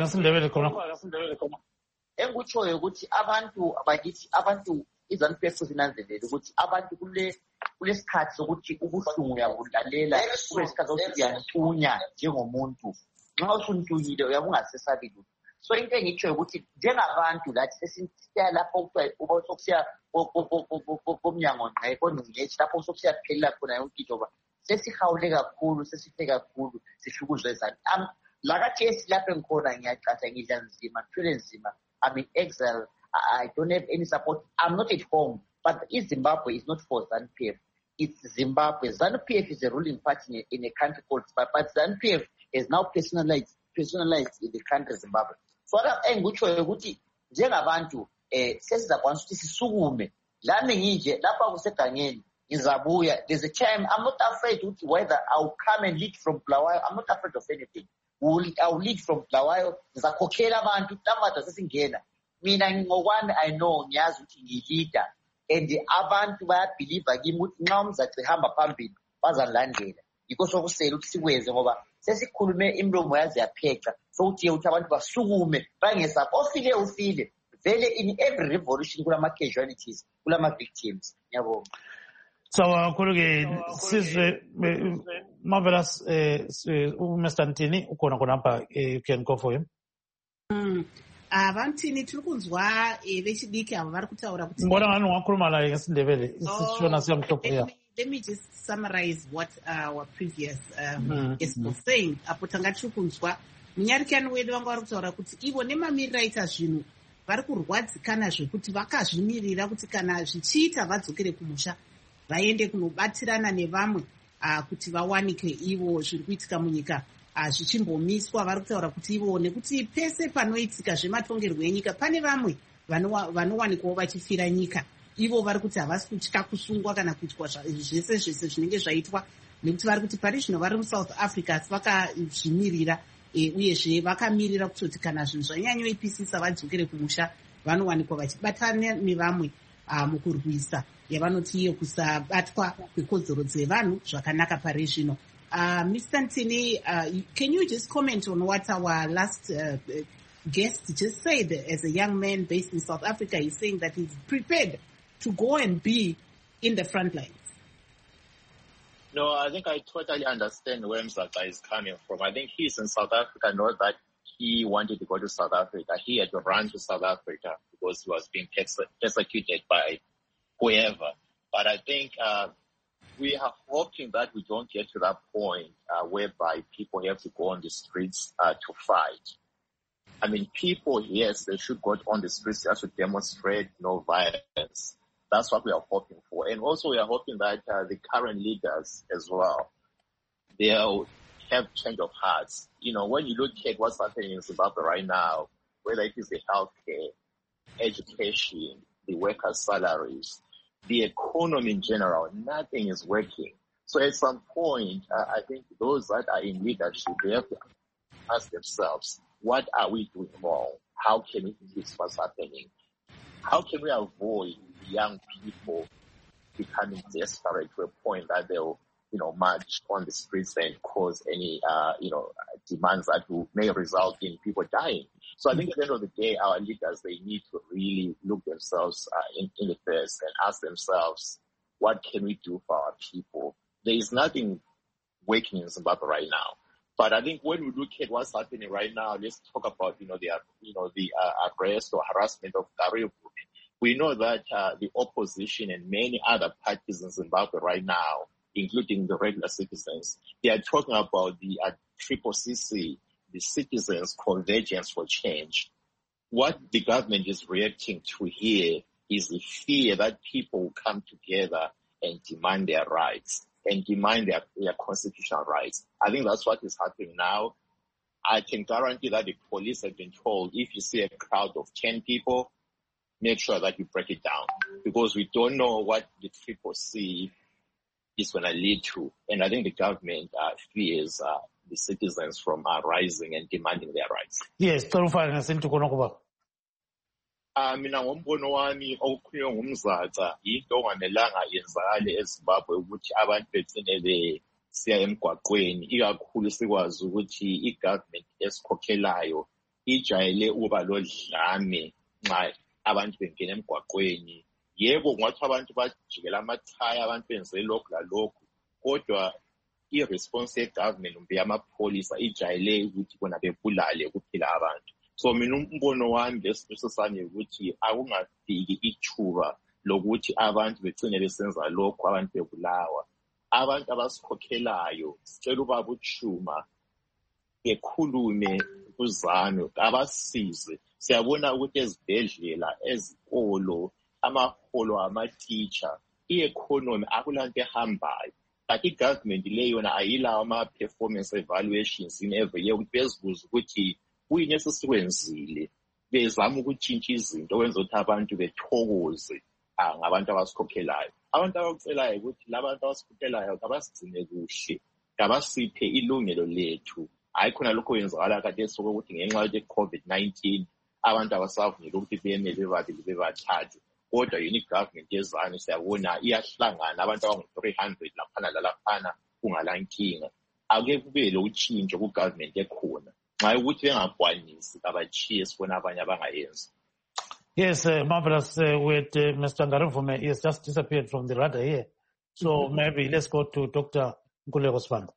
Enguchoyo ukuthi abantu bakithi abantu iZANU-PF zinanzelele ukuthi abantu kulesikhathi sokuthi ubuhlungu uyabudlalela kulesikhathi sokuthi uyantunya njengomuntu. Nxa usuntunyile uyabe ungasesabili. So into engitshoyo ukuthi njengabantu lathi sesiya lapho uba sokusiya komnyango ngqe konungeci lapho sokusiya phelela khona yonke into ba sesihawule kakhulu sesithe kakhulu sihlukuzwe ZANU. Lakathi esilapha engikhona ngiyacatha ngidla nzima ngithwele nzima. I'm in exile. I don't have any support. I'm not at home. But Zimbabwe is not for ZANU-PF. It's Zimbabwe. ZANU-PF is a ruling party in a country called Zimbabwe. But ZANU-PF is now personalized in the country Zimbabwe. So enguchoyo ukuthi njengabantu sesizakwanisa ukuthi sisukume. Lami nginje lapha kusegangeni ngizabuya. There's a time I'm not afraid whether I'll come and lead from Bulawayo. I'm not afraid of anything. I'll lead from Bulawayo. Ngizakhokhela abantu tamata sesingena. Mina ngokwami I know ngiyazi ukuthi ngilida. And abantu bayabelieve kimi ukuthi nxa umzathi hamba phambili bazalandela. Yikho sokusela ukuthi sikwenze ngoba sesikhulume imlomo yazi yapheca. Sokuthi ukuthi abantu basukume bangesapho ufile. Vele in every revolution kulama casualties, kulama victims. Ngiyabonga. Sawa khuluke sizwe marvelous Mr. Ntini ukhona khonapha you can go for him. Vantini tiri kunzwa vechidiki ava vari kutaura kuti mbona vanhu vakhuluma la ngesindebele isishona siyamhlopheya. Let me just summarize what our previous guest was saying. Apo tanga tiri kunzwa munyarikani wedu vanga vari kutaura kuti ivo nemamiriro aita zvinhu vari kurwadzikana zvekuti vakazvimirira kuti kana zvichiita vadzokere kumusha vaende kunobatirana nevamwe kuti vawanike ivo zviri kuitika munyika zvichimbomiswa. Vari kutaura kuti ivo nekuti pese panoitika zvematongerwo enyika pane vamwe vanowanikwawo vachifira nyika. Ivo vari kuti havasi kutya kusungwa kana kuitwa zvese zvinenge zvaitwa, nekuti vari kuti pari zvino vari muSouth Africa asi vakazvimirira uyezve vakamirira kutoti kana zvinhu zvanyanyoipisisa vadzokere kumusha vanowanikwa vachibatana nevamwe mukurwisa yavanoti iyo kusabatwa kwekodzero dzevanhu zvakanaka pari zvino. Mr. Ntini, can you just comment on what our last guest just said? As a young man based in South Africa, he's saying that he's prepared to go and be in the front lines. No, I think I totally understand where Mzaka is coming from. I think he's in South Africa, not that he wanted to go to South Africa. He had to run to South Africa because he was being persecuted by whoever. But I think we are hoping that we don't get to that point whereby people have to go on the streets to fight. I mean, people, yes, they should go on the streets just to demonstrate no violence. That's what we are hoping for. And also we are hoping that the current leaders as well, they'll have change of hearts. You know, when you look at what's happening in Zimbabwe right now, whether it is the healthcare, education, the workers' salaries, the economy in general, nothing is working. So at some point, I think those that are in leadership, they have to ask themselves, what are we doing wrong? How can we fix what's happening? How can we avoid young people becoming desperate to a point that they'll, march on the streets and cause any, demands that may result in people dying? So I think at the end of the day, our leaders, they need to really look themselves in the face and ask themselves, what can we do for our people? There is nothing working in Zimbabwe right now. But I think when we look at what's happening right now, let's talk about, the arrest or harassment of Garibu. We know that the opposition and many other parties in Zimbabwe right now, including the regular citizens, they are talking about the Triple CC, the citizens' convergence for change. What the government is reacting to here is the fear that people will come together and demand their rights and demand their constitutional rights. I think that's what is happening now. I can guarantee that the police have been told, if you see a crowd of 10 people, make sure that you break it down, because we don't know what the people see is going to lead to. And I think the government fears the citizens from rising and demanding their rights. Yes, mina ngombono wami okukhulunywa ngumzaca into ongamelanga yenzakale eZimbabwe ukuthi abantu begcine besiya emgwaqweni, ikakhulu sikwazi ukuthi i-government esikhokhelayo ijayele ukuba lodlame nxa abantu bengena emgwaqweni. Yebo, ngathi abantu bajikela amathaya, abantu benze lokhu lalokhu, kodwa i-response ye-government kumbe yamapholisa ijayele ukuthi bona bebulale kuphela abantu. So mina umbono wami lesifiso sami ukuthi akungafiki ithuba lokuthi abantu begcine besenza lokhu, abantu bebulawa. Abantu abasikhokhelayo sicela ubaba uChuma bekhulume kuzano, abasize. Siyabona ukuthi ezibhedlela, ezikolo, amaholo ama-teacher, i-economy akulanto ehambayo. But i-government le yona ayilawo ama-performance evaluations in every year ukuthi bezibuze ukuthi kuyini esesikwenzile, bezama ukutshintsha izinto wenza ukuthi abantu bethokoze ngabantu abasikhokhelayo. Abantu abakucelayo ukuthi labantu abasikhokhelayo kabasigcine kuhle, kabasiphe ilungelo lethu. Hayi khona lokho kwenzakala kade sokuthi ngenxa ye-COVID-19 abantu abasavumile ukuthi beme bebabili bebathathu. Kodwa yini government yezane siyabona iyahlangana abantu abangu-300 laphana lalaphana kungalankinga. Ake kube lo utshintsho ku-government ekhona. Nxa ukuthi bengakwanisi kabachiye sibona abanye abangayenzi. Yes, marvelous. With Mr. Ngarivume, he has just disappeared from the radar here. So maybe let's go to Dr. Nkululeko Sibanda.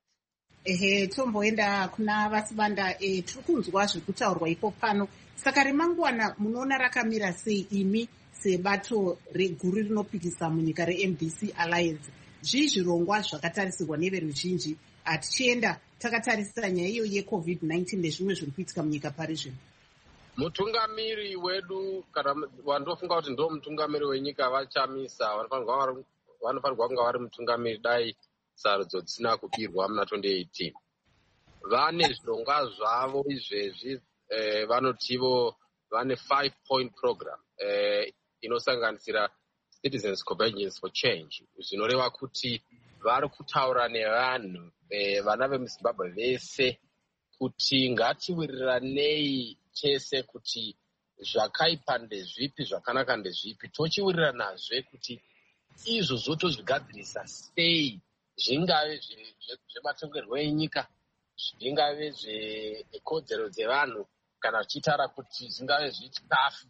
Tomboenda kuna Vasibanda tiri kunzwa zviri kutaurwa ipo pano. Saka remangwana munoona rakamira sei imi sebato reguru rinopikisa munyika reMDC Alliance? Zvii zvirongwa zvakatarisirwa neveruzhinji tichienda takatarisa nyaya iyo yeCovid-19 nezvimwe zviri kuitika munyika pari zvino? Mutungamiri wedu, kana wandofunga kuti ndo mutungamiri wenyika vaChamisa, vanofanirwa kunga vari mutungamiri dai sarudzo dzisina kubirwa muna 2018. Vane zvirongwa zvavo izvezvi, vanotivo vane 5-point program inosanganisira Citizens Convergence for Change. Zvinoreva kuti vari kutaura nevanhu vana vemuZimbabwe vese kuti ngatiwiriranei chese kuti zvakaipa ndezvipi, zvakanaka ndezvipi, tochiwiriranazve kuti izvozvo tozvigadzirisa sei, zvingave zvematongerwo enyika, zvingave zvekodzero dzevanhu, kana zvichitaura kuti zvingave zvechikafu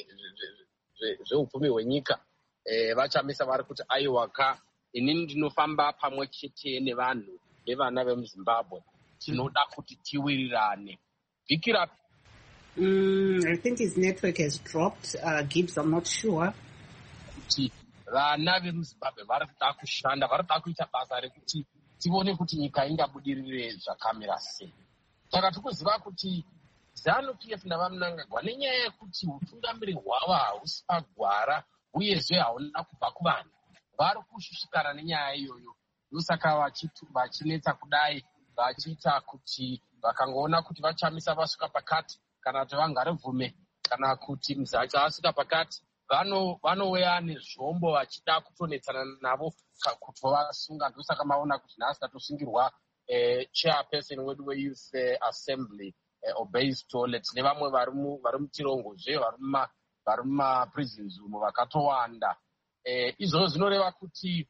zveupfumi hwenyika. VaChamisa vari kuti aiwaka, inini ndinofamba pamwe chete nevanhu nevana vemuZimbabwe, tinoda kuti tiwirirane. Vikira I think his network has dropped. Gibbs, I'm not sure. Kuti vana vemuZimbabwe vari kuda kushanda, vari kuda kuita basa rekuti tione kuti nyika ingabudirire zvakamira sei. Saka tikuziva kuti ZANU-PF navaMnangagwa, nenyaya yekuti utungamiri hwavo hausi pagwara uyezve hauna kubva kuvanhu, vari kushushikana nenyaya iyoyo. Ndosaka vachinetsa kudai, vachiita kuti vakangoona kuti vaChamisa vasvika pakati, kana kuti vaNgarivume, kana kuti Mzacha asvika pakati, vanouya nezvombo vachida kutonetsana navo kutovasunga. Ndosaka maona kuti nhasi tatosungirwa chairperson wedu weYouth Assembly Obeis Toilet nevamwe vari mutirongozve vari mumaprisons umo vakatowanda. Izvozvo zvinoreva kuti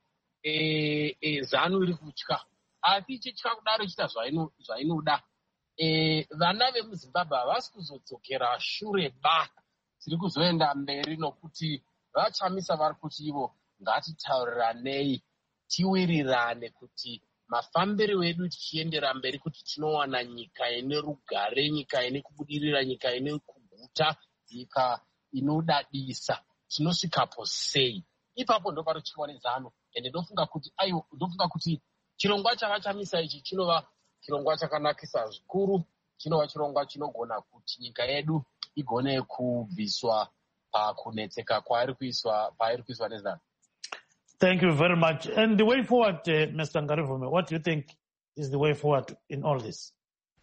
ZANU iri kutya, asi ichitya kudaro ichiita zvainoda. Vana vemuZimbabwe havasi kuzodzokera shure ba, tiri kuzoenda mberi, nokuti vaChamisa vari kuti ivo ngatitauriranei, tiwirirane kuti mafambiro edu tichiendera mberi, kuti tinowana nyika ine rugare, nyika ine kubudirira, nyika ine kuguta, nyika inodadisa. Tinosvikapo sei? Ipapo ndo parotyiwa neZANU. Ende ndofunga kuti chirongwa chavaChamisa ichi chinova chirongwa chakanakisa zvikuru, chinova chirongwa chinogona kuti nyika yedu igone kubviswa pakunetseka pairi kuiswa nezano. Thank you very much. And the way forward, Mr. Ngarivume, what do you think is the way forward in all this?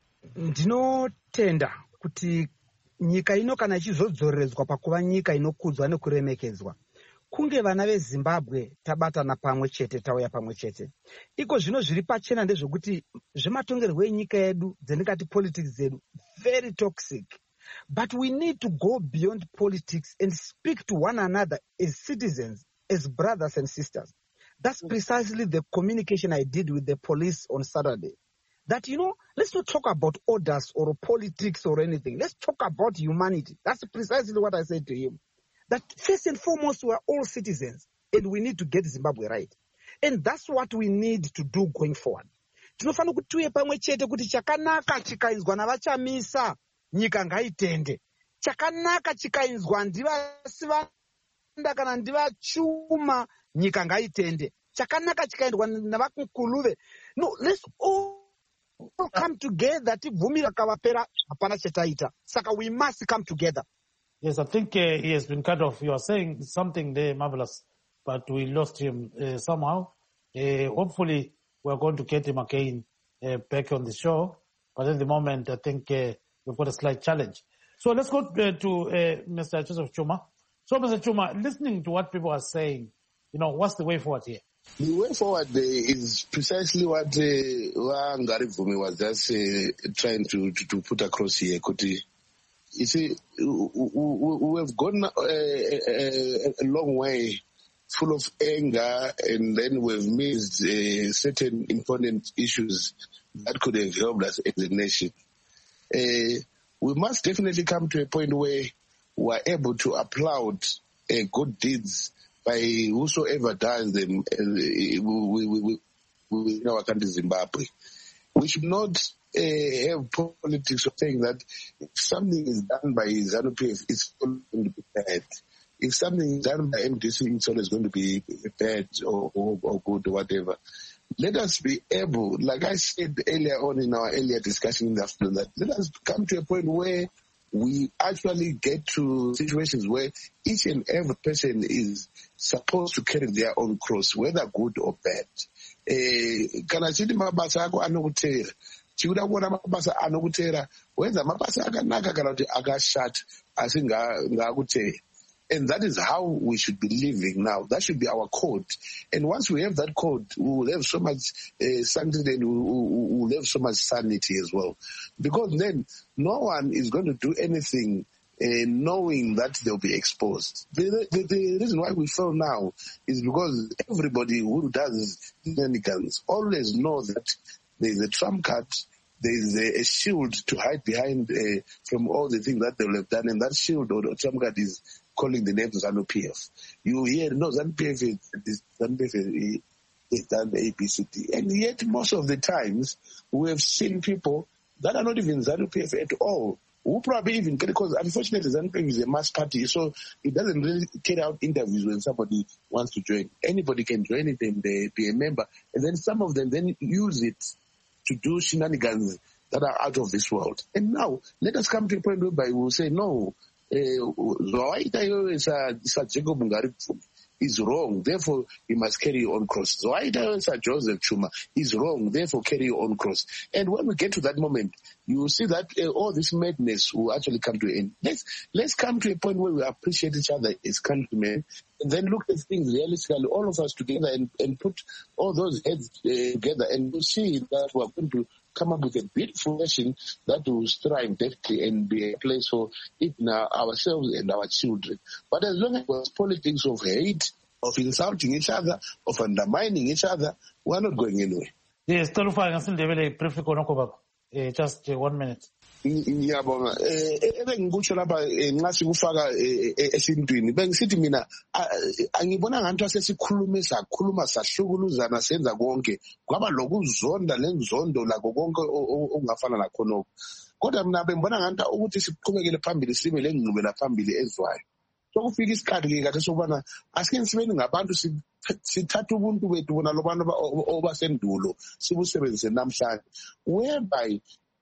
Ndinotenda kuti nyika ino kana ichizodzoreredzwa pakuva nyika inokudzwa nekuremekedzwa, kunge vana veZimbabwe tabatana pamwe chete, tauya pamwe chete. Iko zvino zviri pachena ndezvekuti zvematongerwo enyika yedu dzendingati politics dzedu very toxic. But we need to go beyond politics and speak to one another as citizens, as brothers and sisters. That's precisely the communication I did with the police on Saturday. That, let's not talk about orders or politics or anything. Let's talk about humanity. That's precisely what I said to him. That first and foremost, we are all citizens and we need to get Zimbabwe right. And that's what we need to do going forward. Tinofana kuti tuye pamwe chete kuti chakanaka chikainzwa navachamisa nyika ngaitende. Chakanaka chikainzwa ndivasivanda kana ndivachuma nyika ngaitende. Chakanaka chikainzwa navakuluve. No, let's all come together. Tibvumira kavapera hapana chetaita. Saka we must come together. Yes, I think he has been cut off. You are saying something there, Marvelous, but we lost him somehow. Hopefully, we're going to get him again back on the show. But at the moment, I think we've got a slight challenge. So let's go to Mr. Joseph Chuma. So, Mr. Chuma, listening to what people are saying, what's the way forward here? The way forward is precisely what Ngarivume was just trying to put across here, Kuti. You see, we have gone a long way, full of anger, and then we've missed certain important issues that could have helped us as a nation. We must definitely come to a point where we're able to applaud good deeds by whosoever does them in our country, Zimbabwe. We should not have politics of saying that if something is done by ZANU-PF, it's going to be bad. If something is done by MDC, it's always going to be bad or good or whatever. Let us be able, like I said earlier on in our earlier discussion in the afternoon, that let us come to a point where we actually get to situations where each and every person is supposed to carry their own cross, whether good or bad. Kana chiti mabasa ako anokutera chikuda kuona mabasa anokutera wenza mabasa akanaka kana kuti akashata asi ngaakutera. And that is how we should be living now. That should be our code. And once we have that code, we will have so much sanctity and we will have so much sanity as well. Because then no one is going to do anything knowing that they'll be exposed. The reason why we fail now is because everybody who does shenanigans always knows that there's a trump card, there's a shield to hide behind from all the things that they will have done. And that shield or trump card is calling the name ZANU-PF. You hear, no, ZANU-PF is done ABCD. And yet most of the times we have seen people that are not even ZANU-PF at all, who probably even, because unfortunately ZANU-PF is a mass party, so it doesn't really carry out interviews when somebody wants to join. Anybody can join it and be a member. And then some of them then use it to do shenanigans that are out of this world. And now, let us come to a point whereby we will say, no, Jacob Ngarivume is wrong, therefore he must carry your own cross. Joseph Chuma is wrong, therefore carry your own cross. And when we get to that moment, you will see that all this madness will actually come to an end. Let's come to a point where we appreciate each other as countrymen, and then look at things realistically, all of us together, and put all those heads together, and we'll see that we're going to come up with a beautiful nation that will strive deftly and be a place for even ourselves and our children. But as long as there's politics of hate, of insulting each other, of undermining each other, we're not going anywhere. Yes, briefly, just 1 minute. Ngiyabonga ebengikutsho lapha nxa sikufaka esintwini bengisithi mina angibona ngathi asesikhulume sakhuluma sahlukuluzana senza konke kwaba lokuzonda lenzondo lakho konke okungafana lakhonoko kodwa mina bengibona ngathi ukuthi siqhubekele phambili sibe lengqubela phambili ezwayo sokufika isikhathi ke sokubana asike sibeni ngabantu sithatha ubuntu bethu bona lobantu obasendulo sibusebenzise namhlanje whereby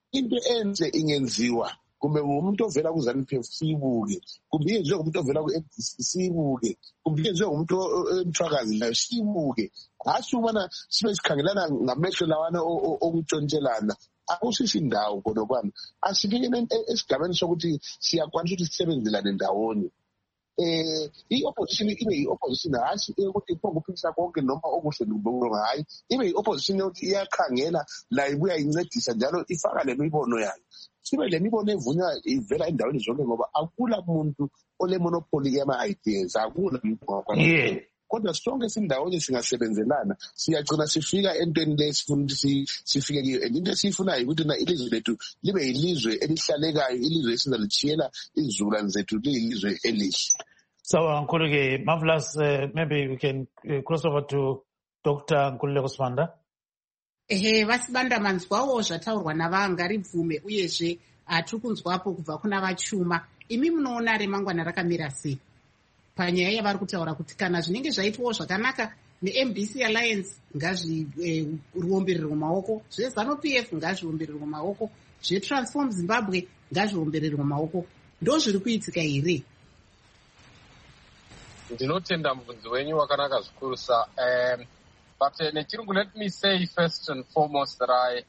into enhle ingenziwa kumbe umuntu ovela ku-ZANU-PF siyibuke, kumbe yenziwe ngumuntu ovela ku-MDC siyibuke, kumbe yenziwe ngumuntu emthwakazi nayo siyibuke. Hatshi ukubana sibe sikhangelana ngamehlo lawana okutshontshelana. Akusisi indawo khonokwana. Asifikeni esigabeni sokuthi siyakwanisa ukuthi sisebenzelane ndawonye. I-opposition ibe yi-opposition hatshi ukuthi iphonguphikisa konke noma okuhle nokulunga, hayi ibe yi-opposition yokuthi iyakhangela la ibuya incedisa njalo ifaka le mibono yayo. Sibe le mibono evunywa ivela endaweni zonke ngoba akula muntu ole-monopoly yama-ideas, akula muntu ngakwana. Kodwa sonke sindawonye singasebenzelana siyagcina sifika entweni lesifuna ukuthi sifike kiyo. And into esiyifunayo ukuthi na ilizwe lethu libe yilizwe elihlalekayo, ilizwe esizalichiyela izizukulwane zethu liyilizwe elihle. So, Nkululeko, marvelous. Maybe we can cross over to Dr. Nkululeko Sibanda. Vasibanda, manzwawo zvataurwa navangaribvume uyezve tiri kunzwapo kubva kuna vachuma. Imi munoona remangwana rakamira sei panyaya yavari kutaura kuti kana zvinenge zvaitwawo zvakanaka neMDC Alliance ngazviombererwe mumaoko, zveZANU-PF ngazviombererwe mumaoko, zveTransform Zimbabwe ngazviombererwe mumaoko? Ndo zviri kuitika here? Ndinotenda mubvunzo wenyu wakanaka zvikurusa. But nechirungu, let me say first and foremost that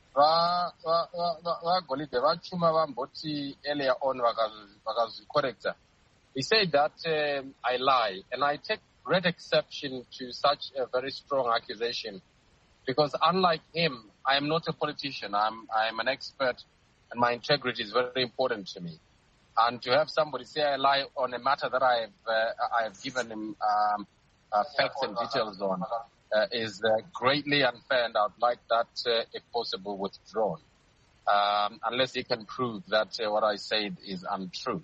vagolide vachuma vamboti earlier on vakazvicorrecta. He said that I lie, and I take great exception to such a very strong accusation, because unlike him, I am not a politician. I'm an expert, and my integrity is very important to me. And to have somebody say I lie on a matter that I have given him facts and details on is greatly unfair, and I'd like that, if possible, withdrawn, unless he can prove that what I said is untrue.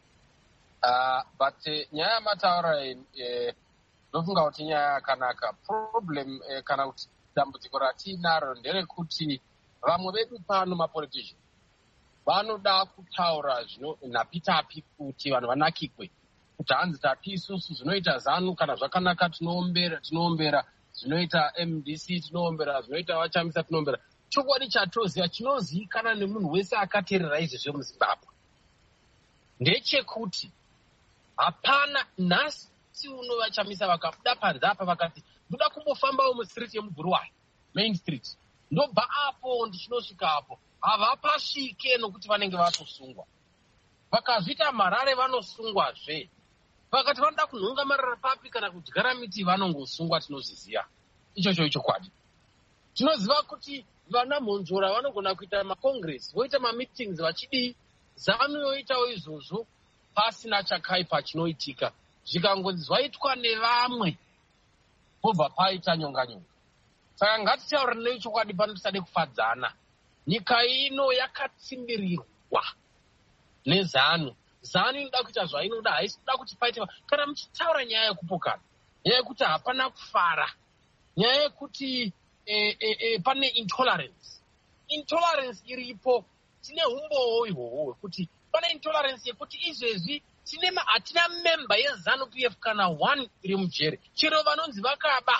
But nyaya mataura ndofunga kuti nyaya yakanaka. Problem kana kuti dambudziko ratinaro nderekuti vamwe vedu pano mapolitician vanoda kutaura napitapi kuti vanhu vanakikwe, kuti hanzi tati isusu zvinoita ZANU kana zvakanaka tinoombera, zvinoita MDC tinoombera, zvinoita vachamisa tinoombera. Chokwadi chatoziva chinozivikanwa nemunhu wese akateerera izvezvo muZimbabwe ndechekuti hapana nhasi uno vachamisa vakabuda panze apa vakati ndoda kumbofambawo mustriti yemubhuruwayo, Main Street, ndobva apo ndichinosvika apo, havapasvike nokuti vanenge vatosungwa. Vakazvita marare vanosungwazve, vakati vanoda kunhonga marara papi kana kudyara miti vanongosungwa. Tinozviziva ichocho ichokwadi. Tinoziva kuti vana mhonzora vanogona kuita macongress, voita mameetings vachidii, ZANU yoitawo izvozvo pasina chakaipa chinoitika. Zvikangonzi zvaitwa nevamwe pobva paita nyonga-nyonga. Saka ngatitaurirei chokwadi pano, tisade kufadzana. Nyika ino yakatsimbirirwa neZANU. ZANU inoda kuita zvainoda, haisi kuda kuti paite. Kana muchitaura nyaya yekupokana, nyaya yekuti hapana kufara, nyaya yekuti pane intolerance iripo, tine umbowo ihwohwo hwekuti pane intolerance yekuti izvezvi hatina member yeZANU-PF kana one iri mujere. Chero vanonzi vakaba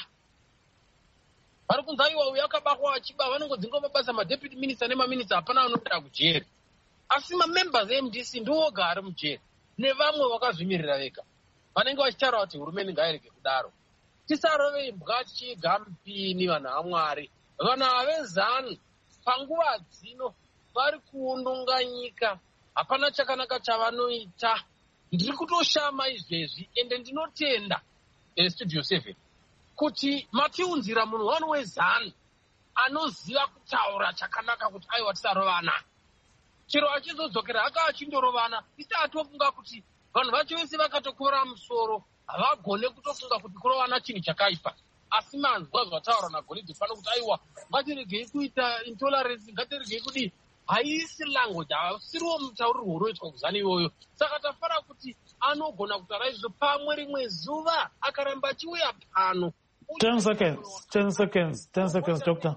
vari kunzi aiwa uyo akabakwa achiba, vanongodzinga mabasa madeputy minister nemaminista, hapana vanoenda kujere. Asi mamembers eMDC ndiwoga ari mujere, nevamwe vakazvimirira vega vanenge vachitaura kuti hurumende ngairege kudaro. Tisarove imbwa tichiga mupini, vanhu vaMwari. Vanhu vavezANU panguva dzino vari kuundunga nyika, hapana chakanaka chavanoita. Ndiri kutoshama izvezvi, ende ndinotenda Studio 7 kuti matiunzira munhu wanu weZANU anoziva kutaura chakanaka kuti aiwa tisarovana. Chero achizodzokera haka achindorovana, tisati tofunga kuti vanhu vacho vese vakatokora musoro havagone kutofunga kuti kurovana chinhu chakaipa. Asi manzwa zvataura naGolide pano kuti aiwa ngatiregei kuita intolerance, ngatiregei kudii. Haisi language, hausiriwo mutaurirwo unoitwa kuZANU iyoyo. Saka tafara kuti anogona kutaura izvo pamwe rimwe zuva akaramba achiuya pano. 10 seconds, Doctor.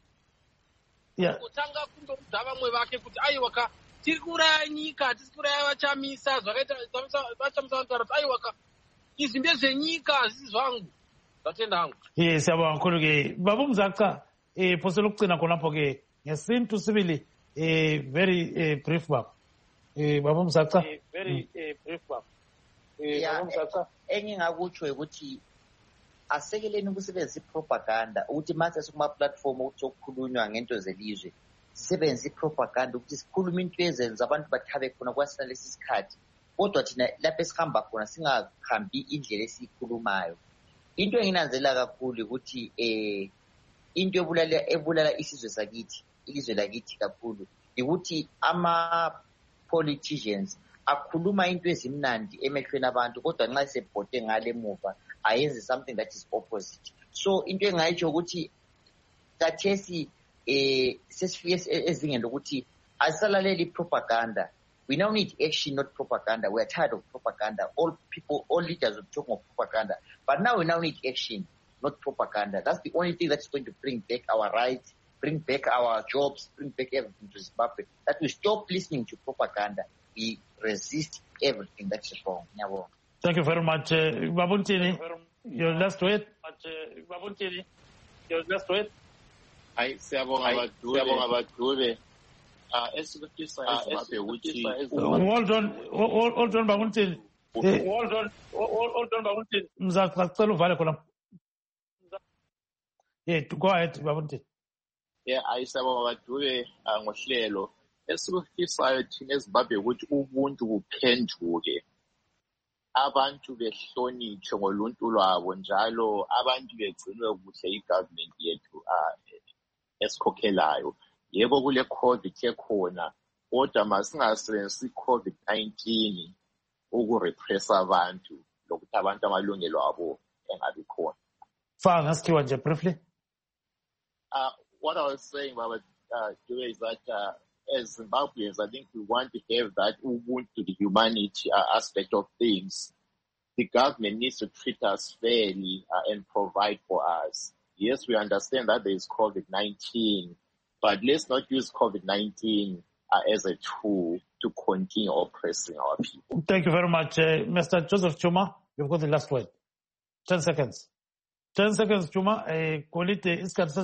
Yeah. Kutanga kundoudza vamwe vake kuti aiwa tiri kuraya nyika, hatisi kuraya vachamisa, zvakaita vachamisa vanotaura kuti aiwa izvi ndezvenyika, hazisi zvangu. Zvatenda hangu. Yes, yabonga kakhulu ke. Baba uMzaka, phose lokugcina khonapho ke ngesintu sibili very brief baba. Baba Msaka. Very brief baba. Enye ngakutsho ukuthi asekeleni ukusebenzisa propaganda ukuthi manje sikuma-platform ukuthi okukhulunywa ngento zelizwe sisebenzisa propaganda ukuthi sikhulume into ezenza abantu bathabe khona kwasina lesi sikhathi kodwa thina lapho esihamba khona singahambi indlela esiyikhulumayo. Into enginanzela kakhulu ukuthi into ebulala isizwe sakithi ilizwe lakithi kakhulu ukuthi ama-politicians akhuluma into ezimnandi emehlweni abantu kodwa nxa sebhote ngale muva ayenze something that is opposite. So into engayitsho ukuthi kathesi sesifike ezingeni lokuthi asisalaleli propaganda. We now need action, not propaganda. We are tired of propaganda. All leaders are talking of propaganda. But now we need action, not propaganda. That's the only thing that's going to bring back our rights, bring back our jobs, bring back everything to Zimbabwe. That we stop listening to propaganda. We resist everything that's wrong. Thank you very much. Babuntini, your last word. Babuntini, your last word. Siyabonga Badube. Hold on, Babuntini. Hold on, Babuntini. Mzaqacela uvale khona. Yeah, go ahead, Babuntini. Yeah, ayisabonga Badube ngohlelo. Esikufisayo thina eZimbabwe ukuthi ubuntu buphenduke. Abantu behlonitshwe ngoluntu lwabo njalo abantu begcinwe kuhle igovernment yethu esikhokhelayo. Yebo kule COVID ekhona kodwa masingasebenzisi COVID-19 ukurepressa abantu lokuthi abantu amalungelo abo engabi khona. Fine, ask you nje briefly. What I was saying about is that as Zimbabweans, I think we want to have that ubuntu, the humanity aspect of things. The government needs to treat us fairly and provide for us. Yes, we understand that there is COVID-19, but let's not use COVID-19 as a tool to continue oppressing our people. Thank you very much. Mr. Joseph Chuma, you've got the last word. 10 seconds. 10 seconds, Chuma. Quality is Thank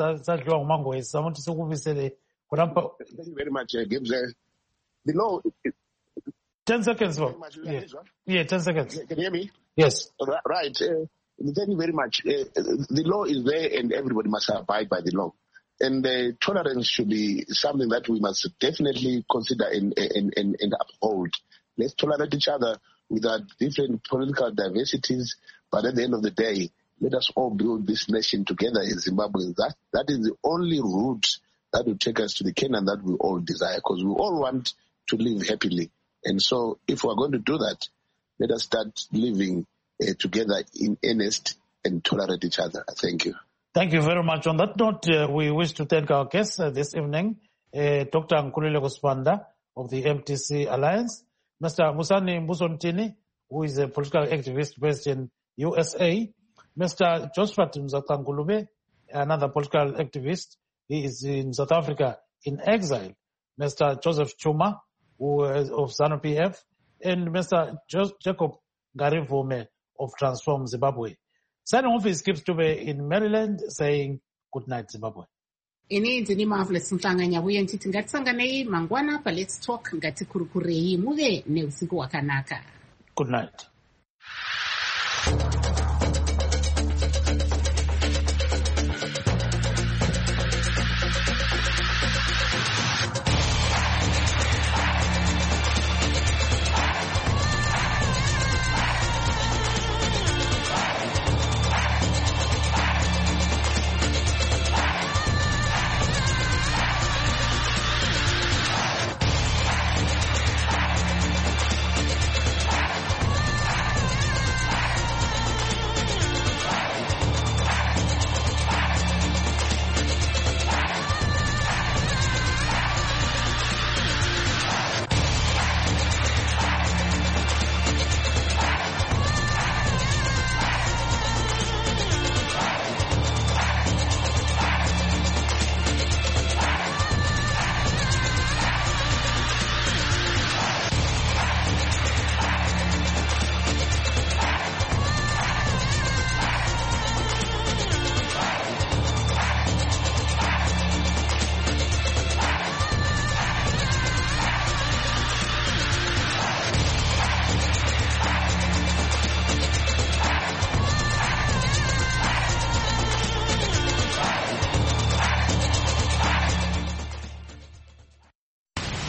you very much, Gibbs. The law... 10 seconds, Bob. Yeah, 10 seconds. Can you hear me? Yes. Right. Thank you very much. The law is there and everybody must abide by the law. And tolerance should be something that we must definitely consider and uphold. Let's tolerate each other with our different political diversities, but at the end of the day, let us all build this nation together in Zimbabwe. That is the only route that will take us to the Canaan that we all desire, because we all want to live happily. And so if we're going to do that, let us start living together in earnest and tolerate each other. Thank you. Thank you very much. On that note, we wish to thank our guests this evening, Dr. Nkululeko Sibanda of the MTC Alliance, Mr. Musani Mbusontini, who is a political activist based in USA, Mr. Josphat Mzaqangulube, another political activist. He is in South Africa in exile. Mr. Joseph Chuma, who is of ZANU-PF, and Mr. Jacob Garivume of Transform Zimbabwe. Signing off is Gibbs Dube in Maryland saying good night, Zimbabwe. Ini ndini Marvelous Mhlanganya uye nditi ngatisanganei mangwana pa Let's Talk ngatikurukurei muve neusiku wakanaka. Good night.